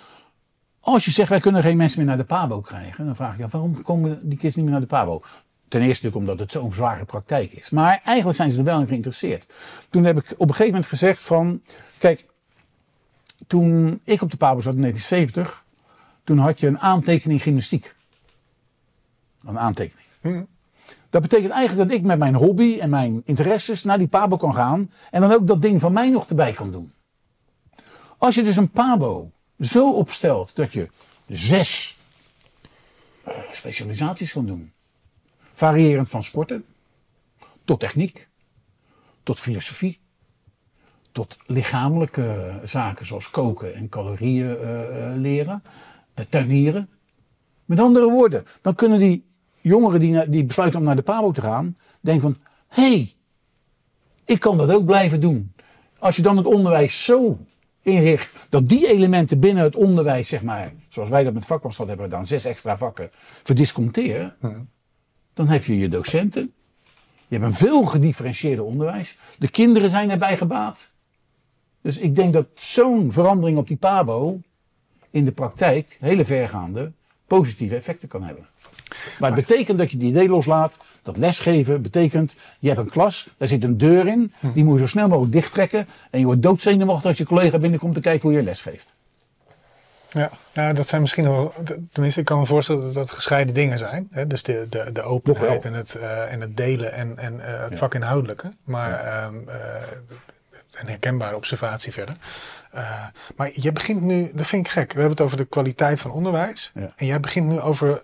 als je zegt wij kunnen geen mensen meer naar de PABO krijgen, dan vraag je waarom komen die kids niet meer naar de PABO? Ten eerste natuurlijk omdat het zo'n zware praktijk is. Maar eigenlijk zijn ze er wel in geïnteresseerd. Toen heb ik op een gegeven moment gezegd van... Kijk, toen ik op de PABO zat in 1970... Toen had je een aantekening gymnastiek. Een aantekening. Dat betekent eigenlijk dat ik met mijn hobby en mijn interesses naar die PABO kan gaan. En dan ook dat ding van mij nog erbij kan doen. Als je dus een PABO zo opstelt dat je 6 specialisaties kan doen. Variërend van sporten, tot techniek, tot filosofie, tot lichamelijke zaken zoals koken en calorieën leren, tuinieren. Met andere woorden, dan kunnen die jongeren die besluiten om naar de PABO te gaan, denken van, hé, ik kan dat ook blijven doen. Als je dan het onderwijs zo inricht dat die elementen binnen het onderwijs, zeg maar, zoals wij dat met vakmanschap hebben gedaan, 6 extra vakken, verdisconteren, dan heb je je docenten. Je hebt een veel gedifferentieerder onderwijs. De kinderen zijn erbij gebaat. Dus ik denk dat zo'n verandering op die PABO in de praktijk hele vergaande positieve effecten kan hebben. Maar het betekent dat je die idee loslaat. Dat lesgeven betekent, je hebt een klas, daar zit een deur in. Die moet je zo snel mogelijk dichttrekken. En je wordt doodzenuwachtig als je collega binnenkomt te kijken hoe je lesgeeft. Ja, dat zijn misschien wel, tenminste ik kan me voorstellen dat dat gescheiden dingen zijn. Hè? Dus de openheid en het delen en het vakinhoudelijke. Maar een herkenbare observatie verder. Maar je begint nu, dat vind ik gek. We hebben het over de kwaliteit van onderwijs. Ja. En jij begint nu over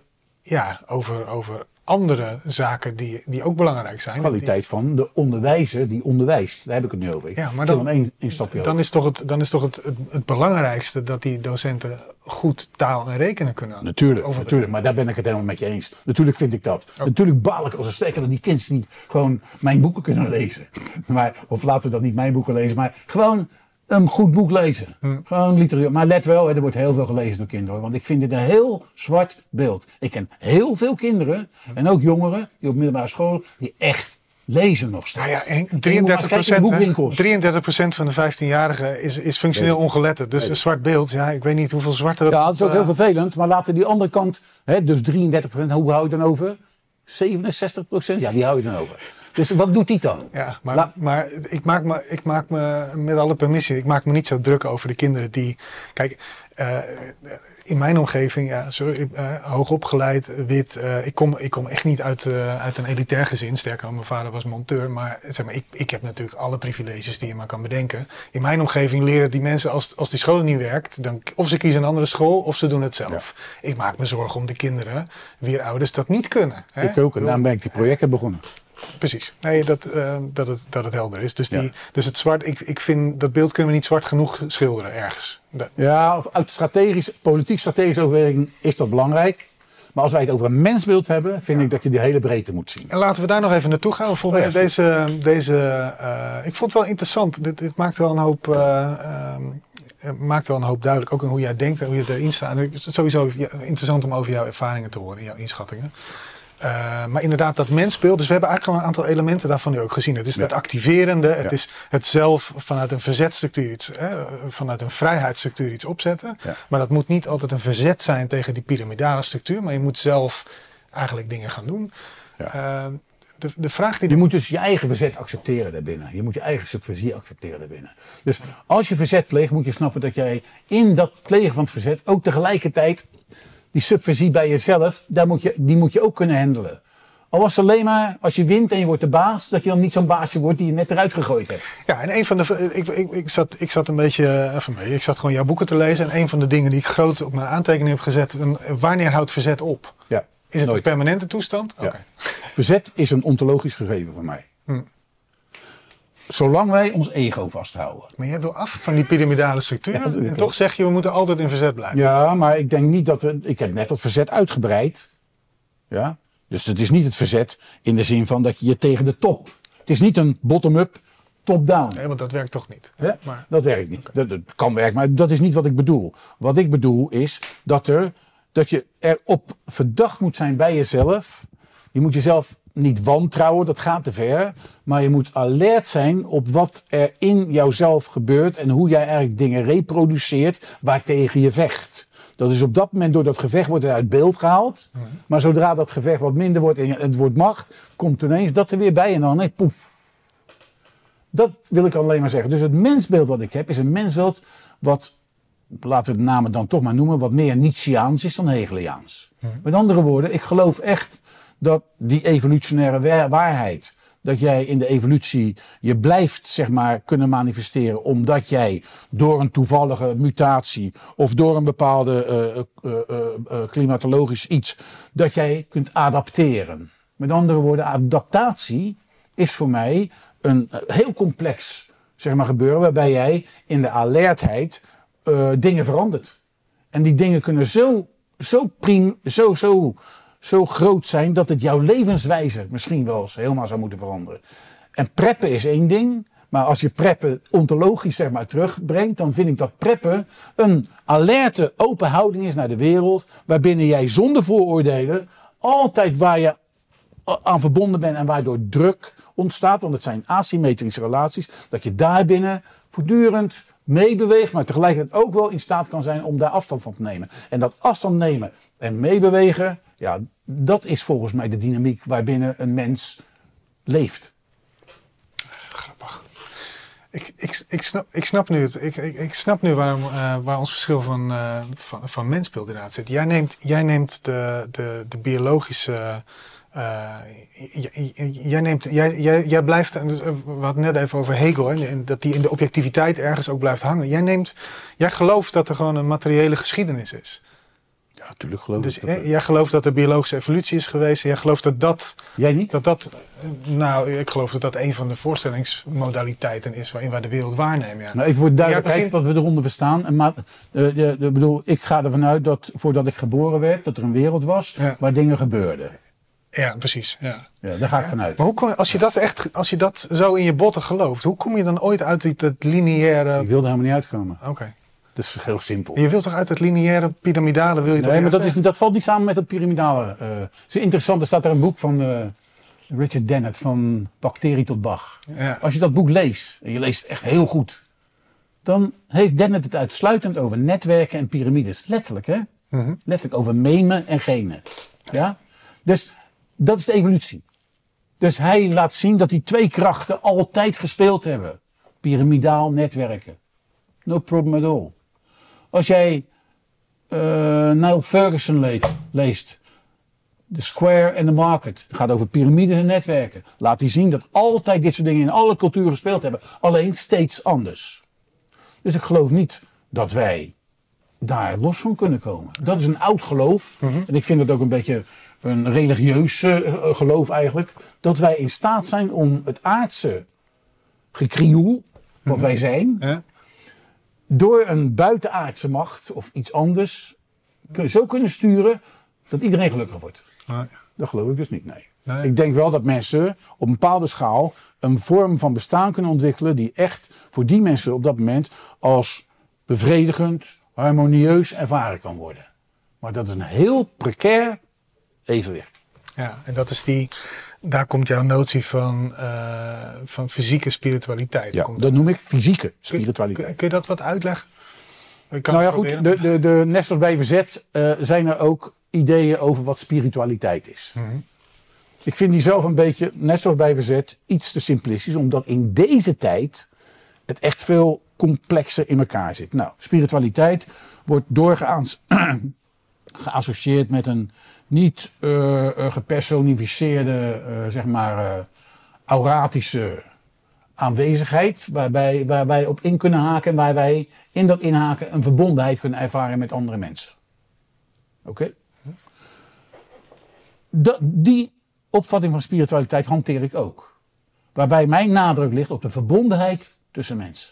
andere zaken die ook belangrijk zijn. Kwaliteit van de onderwijzer die onderwijst. Daar heb ik het nu over. Ja, maar dan is toch het belangrijkste dat die docenten goed taal en rekenen kunnen. Natuurlijk, maar daar ben ik het helemaal met je eens. Natuurlijk vind ik dat. Okay. Natuurlijk baal ik als een stekker dat die kinderen niet gewoon mijn boeken kunnen lezen. Of laten we dat niet mijn boeken lezen, maar gewoon een goed boek lezen. Gewoon literatuur. Maar let wel, er wordt heel veel gelezen door kinderen. Want ik vind dit een heel zwart beeld. Ik ken heel veel kinderen en ook jongeren die op middelbare school die echt lezen nog steeds. Nou ja, 33% van de 15-jarigen is functioneel ongeletterd. Dus een zwart beeld, ja, ik weet niet hoeveel zwarte dat... Ja, dat is ook heel vervelend. Maar laten die andere kant, dus 33%, hoe hou je dan over? 67%? Ja, die hou je dan over. Dus wat doet die dan? Ja, maar ik maak me met alle permissie, ik maak me niet zo druk over de kinderen die... Kijk, in mijn omgeving, hoogopgeleid, wit. Ik kom echt niet uit een elitair gezin. Sterker, mijn vader was monteur. Maar, zeg maar ik heb natuurlijk alle privileges die je maar kan bedenken. In mijn omgeving leren die mensen, als die school niet werkt, dan of ze kiezen een andere school of ze doen het zelf. Ja. Ik maak me zorgen om de kinderen, wier ouders dat niet kunnen. Hè? Ik ook, en daarom ben ik die projecten begonnen. Precies. Nee, dat het helder is. Dus, dus het zwart, ik vind dat beeld kunnen we niet zwart genoeg schilderen ergens. Ja, uit politiek strategisch overweging is dat belangrijk. Maar als wij het over een mensbeeld hebben, vind ik dat je die hele breedte moet zien. En laten we daar nog even naartoe gaan. Volgens mij ik vond het wel interessant. Dit maakt wel een hoop duidelijk. Ook in hoe jij denkt en hoe je erin staat. Het is sowieso interessant om over jouw ervaringen te horen, jouw inschattingen. Maar inderdaad, dat mensbeeld. Dus we hebben eigenlijk al een aantal elementen daarvan nu ook gezien. Het is het activerende. Het is het zelf vanuit een verzetstructuur vanuit een vrijheidsstructuur iets opzetten. Ja. Maar dat moet niet altijd een verzet zijn tegen die piramidale structuur. Maar je moet zelf eigenlijk dingen gaan doen. Ja. De vraag die je moet dus je eigen verzet accepteren daarbinnen. Je moet je eigen subversie accepteren daarbinnen. Dus als je verzet pleegt, moet je snappen dat jij in dat plegen van het verzet ook tegelijkertijd die subversie bij jezelf, die moet je ook kunnen handelen. Al was het alleen maar, als je wint en je wordt de baas, dat je dan niet zo'n baasje wordt die je net eruit gegooid hebt. Ja, en een van de... Ik zat een beetje even mee. Ik zat gewoon jouw boeken te lezen. En een van de dingen die ik groot op mijn aantekening heb gezet, wanneer houdt verzet op? Ja, is het een permanente toestand? Ja. Okay. Verzet is een ontologisch gegeven voor mij. Zolang wij ons ego vasthouden. Maar jij wil af van die piramidale structuur. Ja, en toch zeg je, we moeten altijd in verzet blijven. Ja, maar ik denk niet dat ik heb net dat verzet uitgebreid. Ja? Dus het is niet het verzet in de zin van dat je tegen de top. Het is niet een bottom-up, top-down. Nee, want dat werkt toch niet. Ja? Maar, dat werkt niet. Okay. Dat kan werken, maar dat is niet wat ik bedoel. Wat ik bedoel is dat je erop verdacht moet zijn bij jezelf. Je moet jezelf niet wantrouwen, dat gaat te ver. Maar je moet alert zijn op wat er in jouzelf gebeurt. En hoe jij eigenlijk dingen reproduceert waartegen je vecht. Dat is op dat moment door dat gevecht wordt het uit beeld gehaald. Maar zodra dat gevecht wat minder wordt en het wordt macht, komt ineens dat er weer bij en dan nee, poef. Dat wil ik alleen maar zeggen. Dus het mensbeeld wat ik heb is een mensbeeld wat, laten we de namen dan toch maar noemen, wat meer Nietzscheaans is dan Hegeliaans. Met andere woorden, ik geloof echt dat die evolutionaire waarheid, dat jij in de evolutie je blijft zeg maar kunnen manifesteren omdat jij door een toevallige mutatie of door een bepaalde klimatologisch iets, dat jij kunt adapteren. Met andere woorden, adaptatie is voor mij een heel complex zeg maar, gebeuren waarbij jij in de alertheid dingen verandert. En die dingen kunnen zo groot zijn dat het jouw levenswijze misschien wel eens helemaal zou moeten veranderen. En preppen is één ding, maar als je preppen ontologisch zeg maar terugbrengt, dan vind ik dat preppen een alerte open houding is naar de wereld, waarbinnen jij zonder vooroordelen altijd waar je aan verbonden bent en waardoor druk ontstaat, want het zijn asymmetrische relaties, dat je daarbinnen voortdurend meebeweegt, maar tegelijkertijd ook wel in staat kan zijn om daar afstand van te nemen. En dat afstand nemen en meebewegen, ja, dat is volgens mij de dynamiek waarbinnen een mens leeft. Grappig. Ik snap nu waar ons verschil van mensbeeld inderdaad zit. Jij neemt de biologische... Jij blijft, we hadden net even over Hegel, en dat die in de objectiviteit ergens ook blijft hangen. Jij gelooft dat er gewoon een materiële geschiedenis is. Ja, natuurlijk geloof ik dat. Jij gelooft dat er biologische evolutie is geweest. Jij gelooft dat. Jij niet? Nou, ik geloof dat een van de voorstellingsmodaliteiten is waarin wij de wereld waarnemen. Ja. Nou, even voor de duidelijkheid wat we eronder verstaan. Ik ga ervan uit dat voordat ik geboren werd, dat er een wereld was waar dingen gebeurden. Ja, precies. Ja, daar ga ik vanuit. Maar als je dat zo in je botten gelooft, hoe kom je dan ooit uit dat lineaire... Ik wilde helemaal niet uitkomen. Oké. Dat is heel simpel. Je wilt toch uit het lineaire piramidale... Nee, maar dat valt niet samen met het piramidale. Het is interessant, er staat er een boek van Richard Dennett, van Bacterie tot Bach. Ja. Als je dat boek leest, en je leest het echt heel goed, dan heeft Dennett het uitsluitend over netwerken en piramides. Letterlijk, hè? Mm-hmm. Letterlijk over memen en genen. Ja? Dus dat is de evolutie. Dus hij laat zien dat die twee krachten altijd gespeeld hebben. Piramidaal netwerken. No problem at all. Als jij Niall Ferguson leest, The Square and the Market, het gaat over piramides en netwerken, laat hij zien dat altijd dit soort dingen in alle culturen gespeeld hebben, alleen steeds anders. Dus ik geloof niet dat wij daar los van kunnen komen. Dat is een oud geloof. En ik vind het ook een beetje een religieus geloof eigenlijk, dat wij in staat zijn om het aardse gekrioel, wat wij zijn, door een buitenaardse macht of iets anders zo kunnen sturen dat iedereen gelukkig wordt. Nee. Dat geloof ik dus niet, nee. Ik denk wel dat mensen op een bepaalde schaal een vorm van bestaan kunnen ontwikkelen die echt voor die mensen op dat moment als bevredigend, harmonieus ervaren kan worden. Maar dat is een heel precair evenwicht. Ja, en dat is daar komt jouw notie van fysieke spiritualiteit. Ja, dat noem ik fysieke spiritualiteit. Kun je dat wat uitleggen? Nou ja, goed, net zoals bij verzet zijn er ook ideeën over wat spiritualiteit is. Mm-hmm. Ik vind die zelf een beetje, net zoals bij verzet, iets te simplistisch, omdat in deze tijd het echt veel complexer in elkaar zit. Nou, spiritualiteit wordt doorgaans geassocieerd met een niet gepersonificeerde, auratische aanwezigheid, waar wij op in kunnen haken en waar wij in dat inhaken een verbondenheid kunnen ervaren met andere mensen. Oké? Die opvatting van spiritualiteit hanteer ik ook. Waarbij mijn nadruk ligt op de verbondenheid tussen mensen.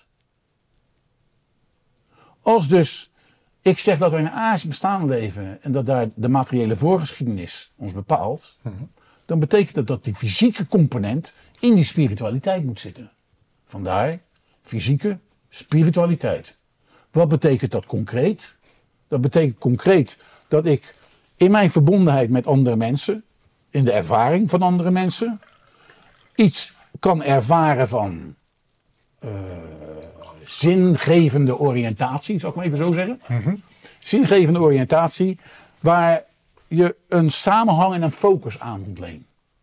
Als dus ik zeg dat we in een aards bestaan leven en dat daar de materiële voorgeschiedenis ons bepaalt, dan betekent dat dat die fysieke component in die spiritualiteit moet zitten. Vandaar fysieke spiritualiteit. Wat betekent dat concreet? Dat betekent concreet dat ik in mijn verbondenheid met andere mensen, in de ervaring van andere mensen, iets kan ervaren van zingevende oriëntatie, zal ik maar even zo zeggen. zingevende oriëntatie waar je een samenhang en een focus aan ontleent.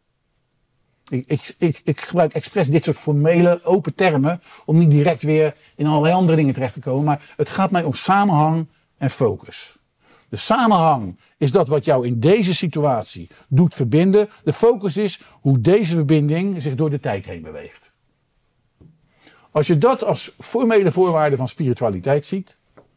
Ik gebruik expres dit soort formele, open termen om niet direct weer in allerlei andere dingen terecht te komen. Maar het gaat mij om samenhang en focus. De samenhang is dat wat jou in deze situatie doet verbinden. De focus is hoe deze verbinding zich door de tijd heen beweegt. Als je dat als formele voorwaarde van spiritualiteit ziet,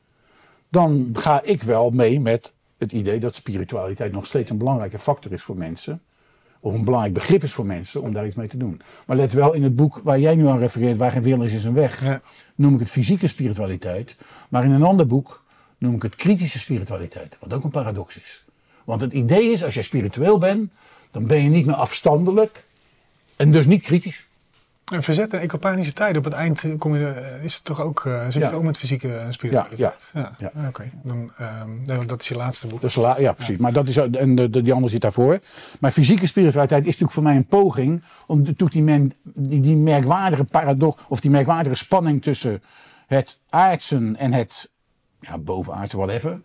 dan ga ik wel mee met het idee dat spiritualiteit nog steeds een belangrijke factor is voor mensen. Of een belangrijk begrip is voor mensen om daar iets mee te doen. Maar let wel, in het boek waar jij nu aan refereert, Waar geen wil is een weg, noem ik het fysieke spiritualiteit. Maar in een ander boek noem ik het kritische spiritualiteit. Wat ook een paradox is. Want het idee is, als jij spiritueel bent, dan ben je niet meer afstandelijk en dus niet kritisch. En verzet en ecopanische tijden, op het eind is het toch ook, zit het ook met fysieke spiritualiteit? Ja. Oké. Dat is je laatste boek. Ja, precies. Ja. Maar dat is, die andere zit daarvoor. Maar fysieke spiritualiteit is natuurlijk voor mij een poging om die merkwaardige paradox, of die merkwaardige spanning tussen het aardse en het bovenaardse, whatever,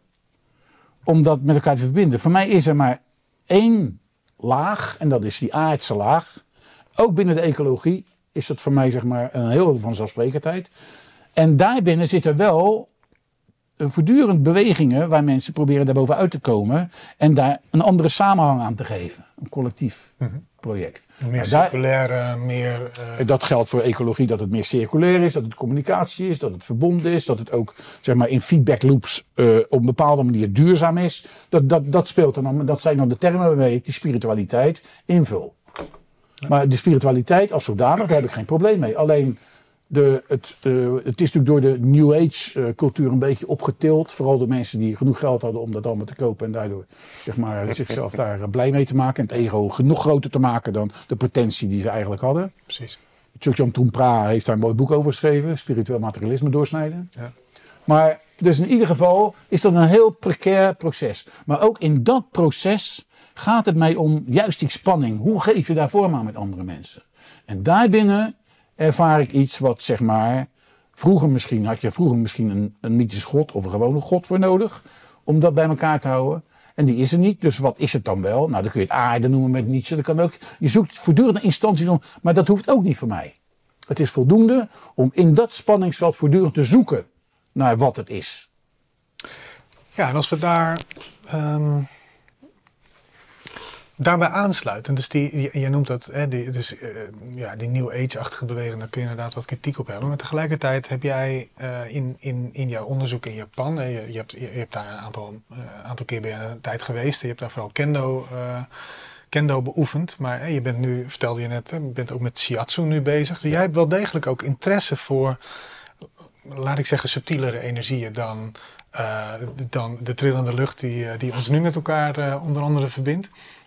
om dat met elkaar te verbinden. Voor mij is er maar één laag, en dat is die aardse laag. Ook binnen de ecologie is dat voor mij zeg maar een heel vanzelfsprekendheid. En daarbinnen zitten wel voortdurend bewegingen waar mensen proberen daarbovenuit te komen en daar een andere samenhang aan te geven. Een collectief project. Meer circulair, meer... Dat geldt voor ecologie, dat het meer circulair is, dat het communicatie is, dat het verbonden is, dat het ook zeg maar in feedback loops op een bepaalde manier duurzaam is. Dat speelt dan, dat zijn dan de termen waarmee ik die spiritualiteit invul. Maar de spiritualiteit als zodanig, daar heb ik geen probleem mee. Alleen het is natuurlijk door de New Age cultuur een beetje opgetild. Vooral door mensen die genoeg geld hadden om dat allemaal te kopen. En daardoor zeg maar, zichzelf daar blij mee te maken. En het ego nog groter te maken dan de potentie die ze eigenlijk hadden. Precies. Chögyam Trungpa heeft daar een mooi boek over geschreven. Spiritueel materialisme doorsnijden. Ja. Maar dus in ieder geval is dat een heel precair proces. Maar ook in dat proces gaat het mij om juist die spanning. Hoe geef je daar vorm aan met andere mensen? En daarbinnen ervaar ik iets wat zeg maar... had je vroeger misschien een mythische god of een gewone god voor nodig. Om dat bij elkaar te houden. En die is er niet. Dus wat is het dan wel? Nou, dan kun je het aarde noemen met Nietzsche. Dat kan ook. Je zoekt voortdurend naar instanties om. Maar dat hoeft ook niet voor mij. Het is voldoende om in dat spanningsveld voortdurend te zoeken naar wat het is. Ja, en als we daarbij aansluiten, dus jij noemt dat, die New Age-achtige beweging, daar kun je inderdaad wat kritiek op hebben. Maar tegelijkertijd heb jij in jouw onderzoek in Japan, je hebt daar een aantal keer bij een tijd geweest, je hebt daar vooral kendo beoefend, maar je bent nu, vertelde je net, je bent ook met shiatsu nu bezig. Dus jij hebt wel degelijk ook interesse voor, laat ik zeggen, subtielere energieën dan de trillende lucht die ons nu met elkaar onder andere verbindt.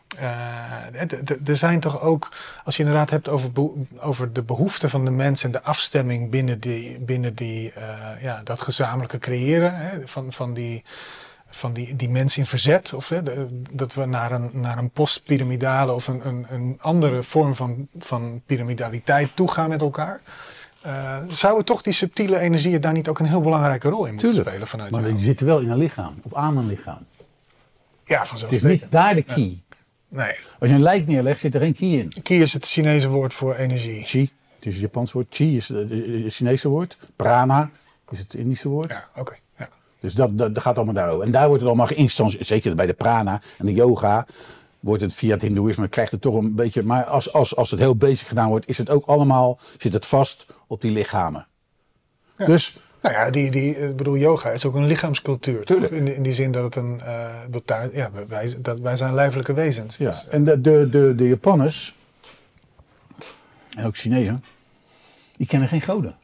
Er zijn toch ook, als je inderdaad hebt over de behoeften van de mens en de afstemming binnen dat gezamenlijke creëren, van die mens in verzet, of dat we naar een postpyramidale of een andere vorm van piramidaliteit toegaan met elkaar. Zouden toch die subtiele energieën daar niet ook een heel belangrijke rol in moeten spelen vanuit maar die zitten wel in een lichaam of aan een lichaam. Ja, vanzelfsmelk. Het is niet daar de key. Ja. Nee. Als je een lijk neerlegt, zit er geen key in. Ki is het Chinese woord voor energie. Chi, het is het Japans woord. Chi is het Chinese woord. Prana is het Indische woord. Ja, oké. Ja. Dus dat gaat allemaal daarover. En daar wordt het allemaal geïnstanceerd. Zeker bij de prana en de yoga wordt het via het hindoeïsme, krijgt het toch een beetje. Maar als het heel basic gedaan wordt, is het ook allemaal, zit het vast op die lichamen. Ja. Dus. Nou ja, ik bedoel, yoga is ook een lichaamscultuur. Toch? In die zin dat het wij zijn lijfelijke wezens. Ja, dus, en de Japanners, en ook Chinezen, die kennen geen goden.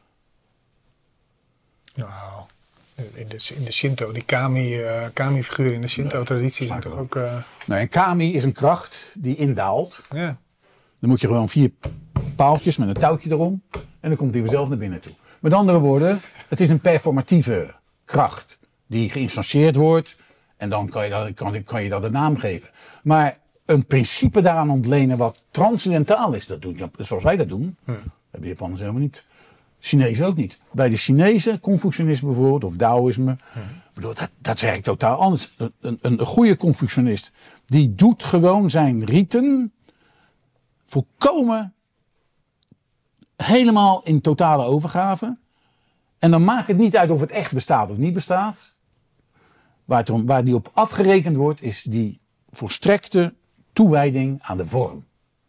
Nou, in de Shinto, die kami-figuren in de Shinto-traditie zijn toch ook... Nou, en kami is een kracht die indaalt. Ja. Dan moet je gewoon 4 paaltjes met een touwtje erom. En dan komt hij vanzelf naar binnen toe. Met andere woorden, het is een performatieve kracht die geïnstanceerd wordt. En dan kan je dat een naam geven. Maar een principe daaraan ontlenen wat transcendentaal is, dat doen, zoals wij dat doen, hebben de Japanners helemaal niet. Chinezen ook niet. Bij de Chinezen, Confucianisme bijvoorbeeld, of Taoïsme, bedoel, dat werkt totaal anders. Een goede Confucianist, die doet gewoon zijn riten volkomen helemaal in totale overgave. En dan maakt het niet uit of het echt bestaat of niet bestaat. Waar die op afgerekend wordt, is die volstrekte toewijding aan de vorm.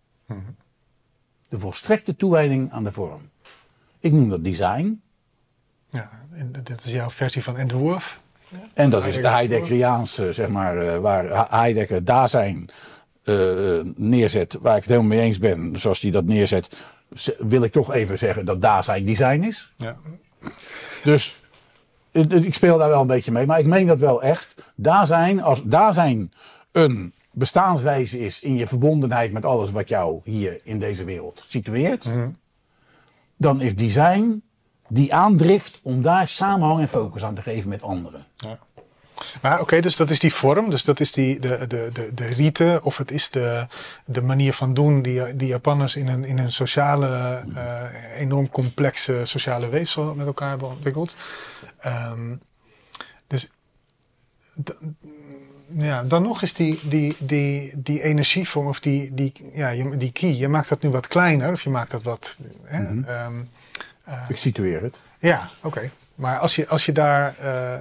De volstrekte toewijding aan de vorm. Ik noem dat design. Ja, en dat is jouw versie van Entwurf. En dat is de Heideggeriaanse, zeg maar, waar Heidegger Dasein neerzet, waar ik het helemaal mee eens ben, zoals hij dat neerzet, wil ik toch even zeggen dat Dasein design is. Ja. Dus ik speel daar wel een beetje mee, maar ik meen dat wel echt. Als Dasein een bestaanswijze is in je verbondenheid met alles wat jou hier in deze wereld situeert, dan is design die aandrift om daar samenhang en focus aan te geven met anderen. Ja. Maar oké, dus dat is die vorm, dus dat is de rite, of het is de manier van doen die Japanners in een sociale, enorm complexe sociale weefsel met elkaar hebben ontwikkeld. Dus ja, dan nog is die energievorm of die ki, je maakt dat nu wat kleiner, of je maakt dat wat... Ik situeer het. Ja, oké. Maar als je daar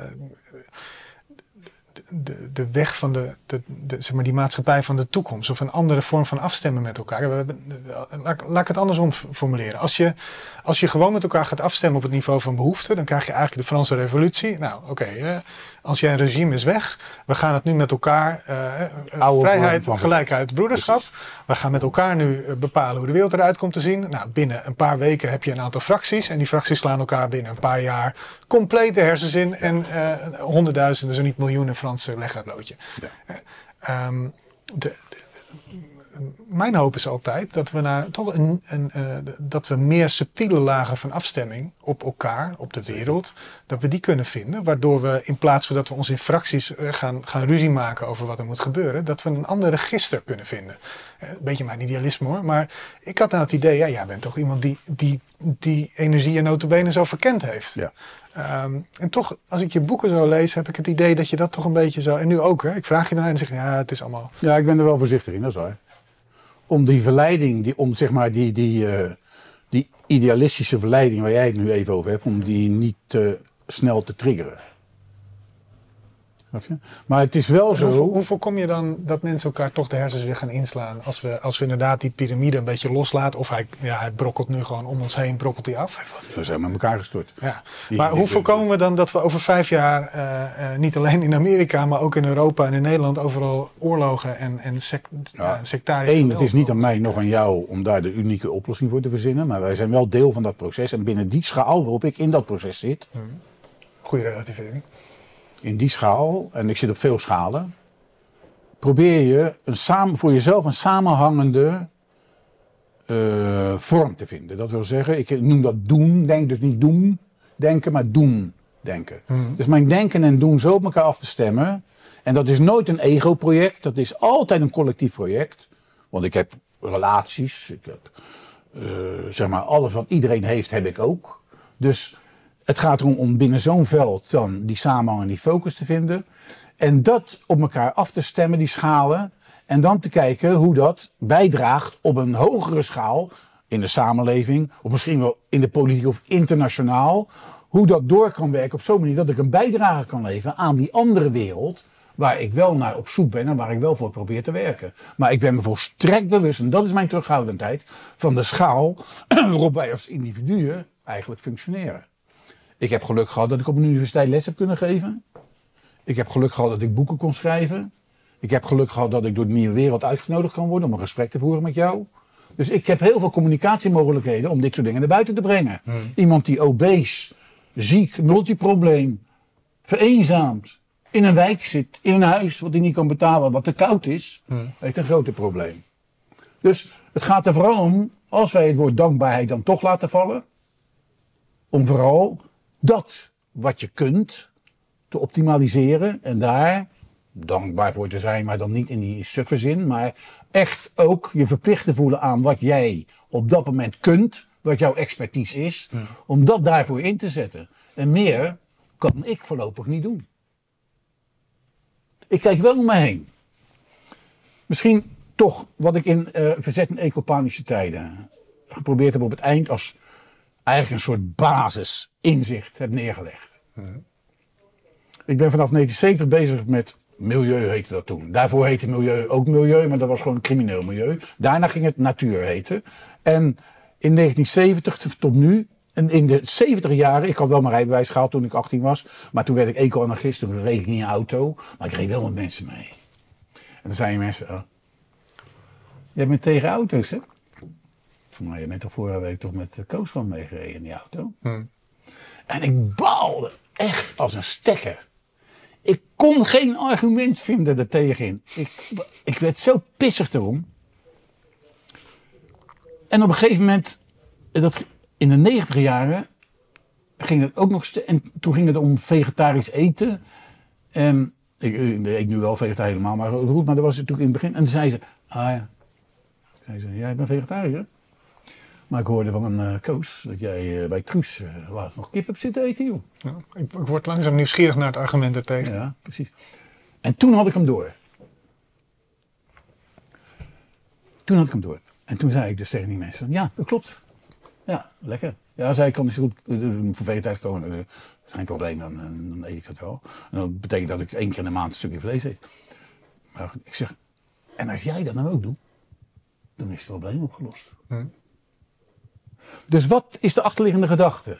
de weg van zeg maar die maatschappij van de toekomst of een andere vorm van afstemmen met elkaar. Laat ik het andersom formuleren. Als je gewoon met elkaar gaat afstemmen op het niveau van behoeften, dan krijg je eigenlijk de Franse Revolutie. Nou, oké, als jij een regime is weg, we gaan het nu met elkaar, vrijheid, gelijkheid, broederschap. Precies. We gaan met elkaar nu bepalen hoe de wereld eruit komt te zien. Nou, binnen een paar weken heb je een aantal fracties en die fracties slaan elkaar binnen een paar jaar compleet de hersens in en honderdduizenden, zo niet miljoenen Fransen leggen het loodje. Ja. Mijn hoop is altijd dat we naar toch dat we meer subtiele lagen van afstemming op elkaar, op de wereld, dat we die kunnen vinden, waardoor we in plaats van dat we ons in fracties gaan ruzie maken over wat er moet gebeuren, dat we een ander register kunnen vinden. Een beetje mijn idealisme hoor, maar ik had nou het idee, ja, jij bent toch iemand die energie en nota bene zo verkend heeft. Ja. En toch, als ik je boeken zo lees, heb ik het idee dat je dat toch een beetje zo, en nu ook, hè? Ik vraag je daarna en dan zeg je, ja, het is allemaal... Ja, ik ben er wel voorzichtig in, dat is waar. Om die verleiding, om zeg maar die idealistische verleiding waar jij het nu even over hebt, om die niet te snel te triggeren. Snap je? Maar het is wel zo... Hoe voorkom je dan dat mensen elkaar toch de hersens weer gaan inslaan als we inderdaad die piramide een beetje loslaten? Of hij brokkelt nu gewoon om ons heen, brokkelt hij af? We zijn met elkaar gestort. Ja. Maar hoe voorkomen we dan dat we over 5 jaar, niet alleen in Amerika, maar ook in Europa en in Nederland, overal oorlogen en sectarische... Het is niet aan mij, nog aan jou, om daar de unieke oplossing voor te verzinnen. Maar wij zijn wel deel van dat proces. En binnen die schaal waarop ik in dat proces zit... Goeie relativering. In die schaal, en ik zit op veel schalen, probeer je voor jezelf een samenhangende vorm te vinden. Dat wil zeggen, ik noem dat doen, denk dus niet doen denken, maar doen denken. Dus mijn denken en doen zo op elkaar af te stemmen. En dat is nooit een ego-project, dat is altijd een collectief project. Want ik heb relaties, ik heb zeg maar alles wat iedereen heeft, heb ik ook. Dus... Het gaat erom om binnen zo'n veld dan die samenhang en die focus te vinden. En dat op elkaar af te stemmen, die schalen. En dan te kijken hoe dat bijdraagt op een hogere schaal in de samenleving. Of misschien wel in de politiek of internationaal. Hoe dat door kan werken op zo'n manier dat ik een bijdrage kan leveren aan die andere wereld. Waar ik wel naar op zoek ben en waar ik wel voor probeer te werken. Maar ik ben me volstrekt bewust, en dat is mijn terughoudendheid, van de schaal waarop wij als individuen eigenlijk functioneren. Ik heb geluk gehad dat ik op een universiteit les heb kunnen geven. Ik heb geluk gehad dat ik boeken kon schrijven. Ik heb geluk gehad dat ik door de nieuwe wereld uitgenodigd kan worden om een gesprek te voeren met jou. Dus ik heb heel veel communicatiemogelijkheden om dit soort dingen naar buiten te brengen. Iemand die obese, ziek, multiprobleem, vereenzaamd, in een wijk zit, in een huis wat hij niet kan betalen, wat te koud is, heeft een groot probleem. Dus het gaat er vooral om, als wij het woord dankbaarheid dan toch laten vallen, om vooral dat wat je kunt te optimaliseren en daar dankbaar voor te zijn, maar dan niet in die suffe zin, maar echt ook je verplicht te voelen aan wat jij op dat moment kunt, wat jouw expertise is, om dat daarvoor in te zetten. En meer kan ik voorlopig niet doen. Ik kijk wel om me heen. Misschien toch wat ik in verzet en ecopanische tijden geprobeerd heb op het eind als eigenlijk een soort basisinzicht heb neergelegd. Ik ben vanaf 1970 bezig met milieu, heette dat toen. Daarvoor heette milieu ook milieu, maar dat was gewoon een crimineel milieu. Daarna ging het natuur heten. En in 1970 tot nu, en in de 70 jaren, ik had wel mijn rijbewijs gehaald toen ik 18 was, maar toen werd ik eco-anarchist, toen reed ik niet in een auto, maar ik reed wel met mensen mee. En dan zeiden mensen, oh, jij bent tegen auto's, hè? Maar je bent toch vorige week toch met Koos van meegereden in die auto? En ik baalde echt als een stekker. Ik kon geen argument vinden ertegen. Ik werd zo pissig erom. En op een gegeven moment, in de 90 jaren, ging het ook nog en toen ging het om vegetarisch eten. En ik eet nu wel vegetarisch helemaal, maar goed, maar dat was het natuurlijk in het begin. En toen zei ze, jij bent vegetariër? Maar ik hoorde van een Koos dat jij bij Truus laatst nog kip hebt zitten eten, joh. Ja, ik word langzaam nieuwsgierig naar het argument ertegen. Ja, precies. En toen had ik hem door. En toen zei ik dus tegen die mensen, ja, dat klopt. Ja, lekker. Ja, zei ik, kan dus goed voor vegetarisch komen. Dat is geen probleem, dan eet ik dat wel. En dat betekent dat ik 1 keer in de maand een stukje vlees eet. Maar ik zeg, en als jij dat nou ook doet, dan is het probleem opgelost. Dus wat is de achterliggende gedachte?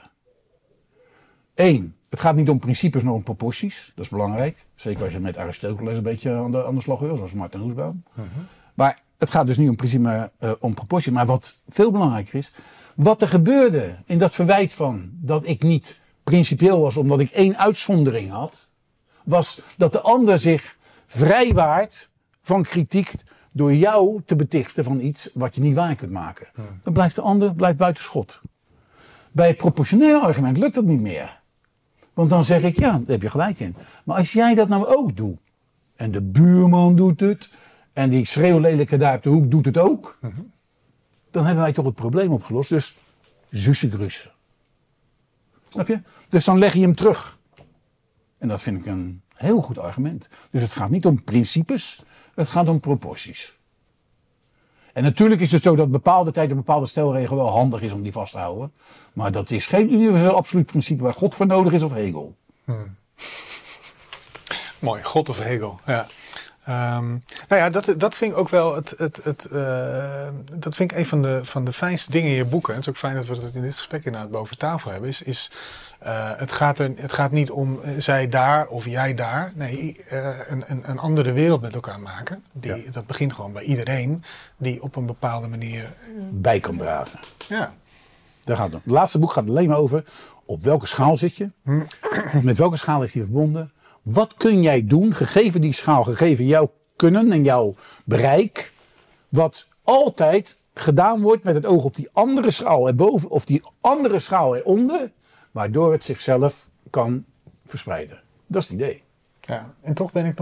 1. Het gaat niet om principes, maar om proporties. Dat is belangrijk. Zeker als je met Aristoteles een beetje aan de slag wil, zoals Martin Nussbaum. Maar het gaat dus niet om principes, maar om proporties. Maar wat veel belangrijker is, wat er gebeurde in dat verwijt van dat ik niet principieel was omdat ik 1 uitzondering had, was dat de ander zich vrijwaart van kritiek door jou te betichten van iets wat je niet waar kunt maken. Dan blijft de ander buiten schot. Bij het proportionele argument lukt dat niet meer. Want dan zeg ik, ja, daar heb je gelijk in. Maar als jij dat nou ook doet, en de buurman doet het, en die schreeuwlelijke daar op de hoek doet het ook, dan hebben wij toch het probleem opgelost. Dus zussegrus. Snap je? Dus dan leg je hem terug. En dat vind ik een heel goed argument. Dus het gaat niet om principes, het gaat om proporties. En natuurlijk is het zo dat bepaalde tijd een bepaalde stelregel wel handig is om die vast te houden. Maar dat is geen universeel absoluut principe waar God voor nodig is of Hegel. Mooi, God of Hegel, ja. Nou ja, dat vind ik ook wel dat vind ik een van de fijnste dingen in je boeken. Het is ook fijn dat we het in dit gesprek inderdaad boven tafel hebben. Het gaat niet om zij daar of jij daar. Nee, een andere wereld met elkaar maken. Dat begint gewoon bij iedereen die op een bepaalde manier bij kan dragen. Ja. Daar gaat het. Het laatste boek gaat alleen maar over op welke schaal zit je. Met welke schaal is die verbonden. Wat kun jij doen, gegeven die schaal, gegeven jouw kunnen en jouw bereik, wat altijd gedaan wordt met het oog op die andere schaal erboven of die andere schaal eronder, waardoor het zichzelf kan verspreiden. Dat is het idee. Ja, en toch ben ik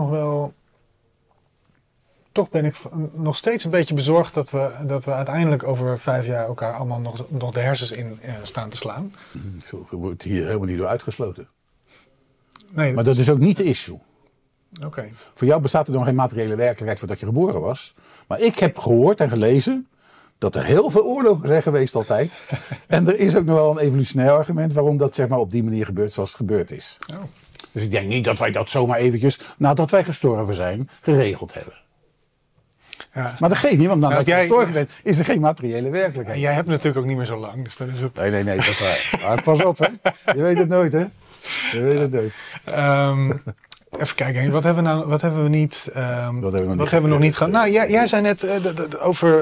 nog steeds een beetje bezorgd dat we uiteindelijk over 5 jaar elkaar allemaal nog de hersens in staan te slaan. Zo wordt hier helemaal niet door uitgesloten. Nee, maar dat is ook niet de issue. Okay. Voor jou bestaat er nog geen materiële werkelijkheid voordat je geboren was. Maar ik heb gehoord en gelezen dat er heel veel oorlogen zijn geweest altijd. En er is ook nog wel een evolutionair argument waarom dat zeg maar op die manier gebeurt zoals het gebeurd is. Oh. Dus ik denk niet dat wij dat zomaar eventjes, nadat wij gestorven zijn, geregeld hebben. Ja. Maar dat geeft niet, want nadat je gestorven bent, is er geen materiële werkelijkheid. En jij hebt natuurlijk ook niet meer zo lang, dus dan is het... Nee, dat is waar. Maar pas op, hè. Je weet het nooit, hè. Je weet het nooit. Even kijken, wat hebben we niet... wat hebben we nog niet gehad? Nou, jij zei net over...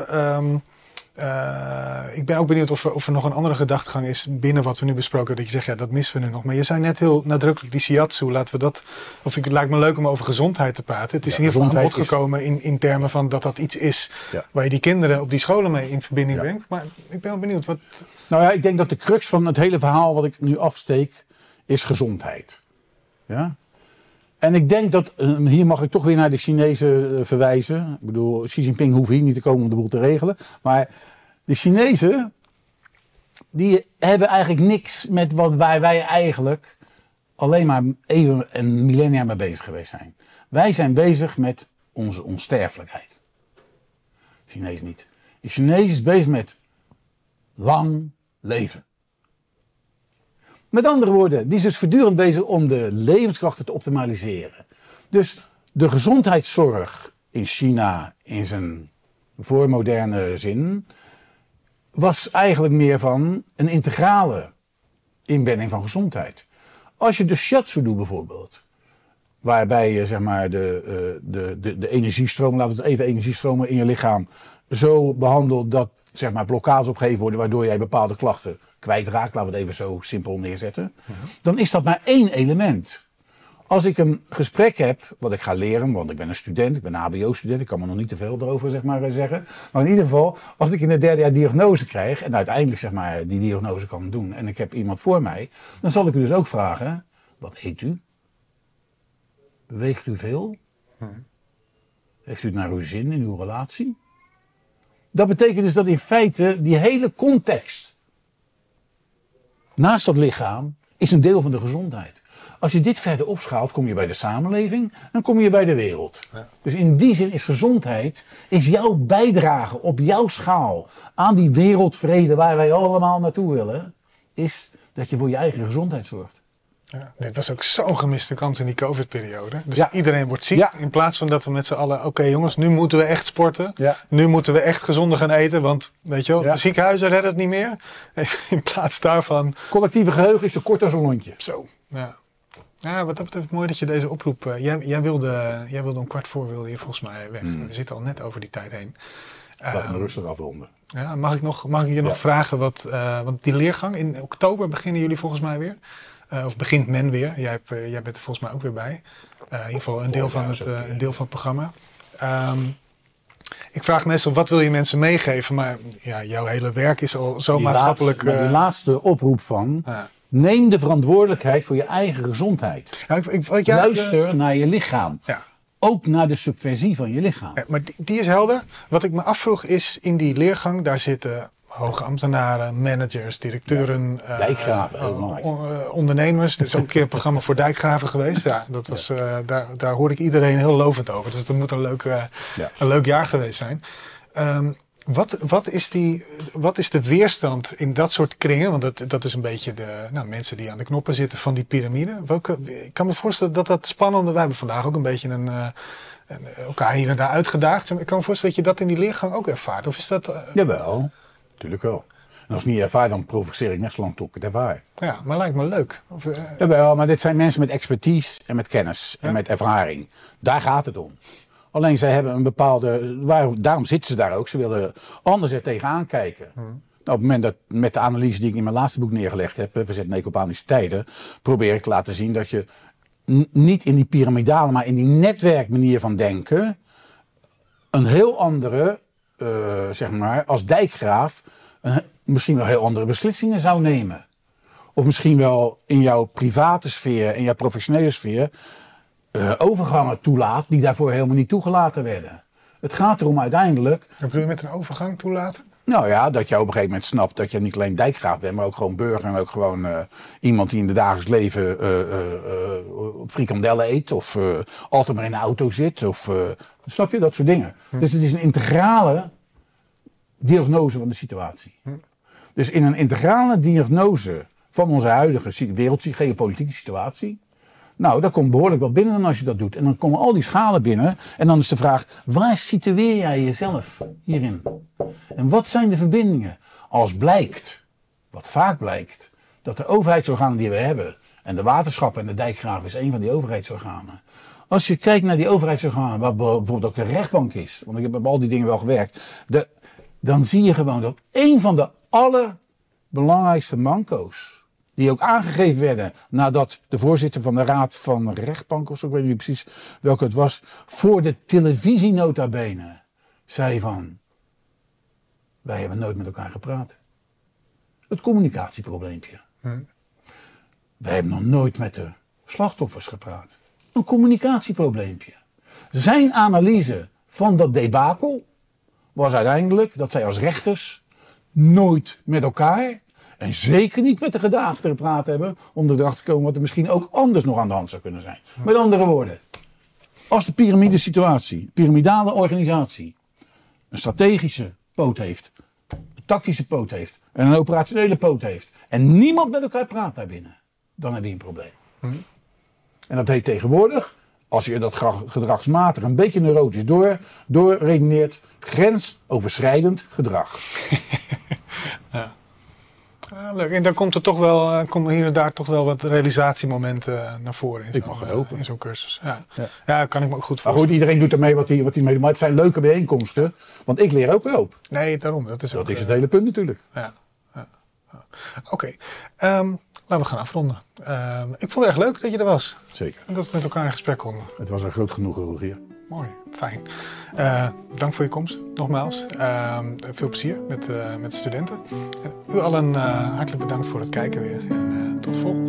ik ben ook benieuwd of er nog een andere gedachtegang is binnen wat we nu besproken. Dat je zegt, ja, dat missen we nu nog. Maar je zei net heel nadrukkelijk die shiatsu. Laten we dat... Het lijkt me leuk om over gezondheid te praten. Het is in ieder geval aan bod gekomen in termen van dat iets is waar je die kinderen op die scholen mee in verbinding brengt. Maar ik ben wel benieuwd. Nou ja, ik denk dat de crux van het hele verhaal wat ik nu afsteek is gezondheid. Ja? En ik denk dat, hier mag ik toch weer naar de Chinezen verwijzen. Ik bedoel, Xi Jinping hoeft hier niet te komen om de boel te regelen. Maar de Chinezen, die hebben eigenlijk niks met waar wij eigenlijk alleen maar eeuwen en millennia mee bezig geweest zijn. Wij zijn bezig met onze onsterfelijkheid. De Chinees niet. De Chinees is bezig met lang leven. Met andere woorden, die is dus voortdurend bezig om de levenskrachten te optimaliseren. Dus de gezondheidszorg in China in zijn voormoderne zin was eigenlijk meer van een integrale inbedding van gezondheid. Als je de shiatsu doet bijvoorbeeld, waarbij je zeg maar de energiestroom, laten we het even energiestromen in je lichaam zo behandelt dat zeg maar blokkades opgegeven worden waardoor jij bepaalde klachten kwijtraakt, laten we het even zo simpel neerzetten, dan is dat maar één element. Als ik een gesprek heb, wat ik ga leren, want ik ben een student, ik ben een HBO-student, ik kan me nog niet te veel erover zeg maar, zeggen. Maar in ieder geval, als ik in het derde jaar diagnose krijg en uiteindelijk zeg maar, die diagnose kan doen en ik heb iemand voor mij, dan zal ik u dus ook vragen, wat eet u? Beweegt u veel? Heeft u het naar uw zin in uw relatie? Dat betekent dus dat in feite die hele context naast dat lichaam is een deel van de gezondheid. Als je dit verder opschaalt, kom je bij de samenleving en kom je bij de wereld. Ja. Dus in die zin is gezondheid, is jouw bijdrage op jouw schaal aan die wereldvrede waar wij allemaal naartoe willen, is dat je voor je eigen gezondheid zorgt. Ja, dit was ook zo'n gemiste kans in die COVID-periode. Dus iedereen wordt ziek. In plaats van dat we met z'n allen, oké jongens, nu moeten we echt sporten. Ja. Nu moeten we echt gezonder gaan eten. Want weet je wel, de ziekenhuizen redden het niet meer. In plaats daarvan... Collectieve geheugen is zo kort als een lontje. Zo, ja. Ja, wat dat betreft mooi dat je deze oproep... Jij wilde om 15:15 wilde je volgens mij weg. We zitten al net over die tijd heen. Laten we rustig afronden. Ja, mag ik je nog vragen want die leergang, in oktober beginnen jullie volgens mij weer. Of begint men weer. Jij bent er volgens mij ook weer bij. In ieder geval een deel van het programma. Ik vraag meestal, wat wil je mensen meegeven? Maar ja, jouw hele werk is al zo maatschappelijk... Die laatste oproep van... Neem de verantwoordelijkheid voor je eigen gezondheid. Luister naar je lichaam. Ja. Ook naar de subversie van je lichaam. Ja, maar die is helder. Wat ik me afvroeg is, in die leergang, daar zitten hoge ambtenaren, managers, directeuren, dijkgraven, ondernemers. Er is ook een keer een programma voor dijkgraven geweest. Ja, dat was, daar hoorde ik iedereen heel lovend over. Dus dat moet een leuk jaar geweest zijn. Wat is de weerstand in dat soort kringen? Want dat is een beetje de mensen die aan de knoppen zitten van die piramide. Ik kan me voorstellen dat spannende... Wij hebben vandaag ook een beetje elkaar hier en daar uitgedaagd. Ik kan me voorstellen dat je dat in die leergang ook ervaart. Of is dat... Jawel, natuurlijk wel. En als ik niet ervaar, dan provoceer ik net zo lang tot ik het ervaar. Ja, maar lijkt me leuk. Jawel, maar dit zijn mensen met expertise en met kennis en met ervaring. Daar gaat het om. Alleen zij hebben een bepaalde... Daarom zitten ze daar ook. Ze willen anders er tegenaan kijken. Nou, op het moment dat met de analyse die ik in mijn laatste boek neergelegd heb... Verzet in ecopanische tijden... probeer ik te laten zien dat je niet in die piramidale... maar in die netwerkmanier van denken... een heel andere, zeg maar, als dijkgraaf... misschien wel heel andere beslissingen zou nemen. Of misschien wel in jouw private sfeer... in jouw professionele sfeer... overgangen toelaat die daarvoor helemaal niet toegelaten werden. Het gaat erom uiteindelijk... Wat bedoel je met een overgang toelaten? Nou ja, dat je op een gegeven moment snapt dat je niet alleen dijkgraaf bent, maar ook gewoon burger en ook gewoon iemand die in het dagelijks leven op frikandellen eet of altijd maar in de auto zit. Of, snap je? Dat soort dingen. Dus het is een integrale diagnose van de situatie. Dus in een integrale diagnose van onze huidige geopolitieke situatie... Nou, dat komt behoorlijk wat binnen als je dat doet. En dan komen al die schalen binnen. En dan is de vraag, waar situeer jij jezelf hierin? En wat zijn de verbindingen? Als blijkt, wat vaak blijkt, dat de overheidsorganen die we hebben... en de waterschappen en de dijkgraven is een van die overheidsorganen. Als je kijkt naar die overheidsorganen, waar bijvoorbeeld ook een rechtbank is... want ik heb op al die dingen wel gewerkt... dan zie je gewoon dat een van de allerbelangrijkste manco's... die ook aangegeven werden nadat de voorzitter van de Raad van Rechtbank, of zo, ik weet niet precies welke het was, voor de televisie nota bene zei van, wij hebben nooit met elkaar gepraat. Het communicatieprobleempje. Wij hebben nog nooit met de slachtoffers gepraat. Een communicatieprobleempje. Zijn analyse van dat debakel was uiteindelijk dat zij als rechters nooit met elkaar... En zeker niet met de gedachte te praten hebben om erachter te komen wat er misschien ook anders nog aan de hand zou kunnen zijn. Met andere woorden, als de piramidesituatie, piramidale organisatie, een strategische poot heeft, een tactische poot heeft en een operationele poot heeft en niemand met elkaar praat daarbinnen, dan heb je een probleem. En dat heet tegenwoordig, als je dat gedragsmatig een beetje neurotisch doorredeneert, grensoverschrijdend gedrag. Ja. Leuk. En dan komt er toch wel, komen hier en daar toch wel wat realisatiemomenten naar voren. Ik mag het hopen. In zo'n cursus. Ja, kan ik me ook goed Maar voorstellen. goed, iedereen doet ermee wat hij mee doet. Maar het zijn leuke bijeenkomsten, want ik leer ook een hoop. Nee, daarom. Dat is Het hele punt natuurlijk. Ja. Oké. Laten we gaan afronden. Ik vond het erg leuk dat je er was. Zeker. En dat we met elkaar in gesprek konden. Het was een groot genoegen, Rogier. Mooi, fijn. Dank voor je komst, nogmaals. Veel plezier met de studenten. En u allen hartelijk bedankt voor het kijken weer. En tot de volgende.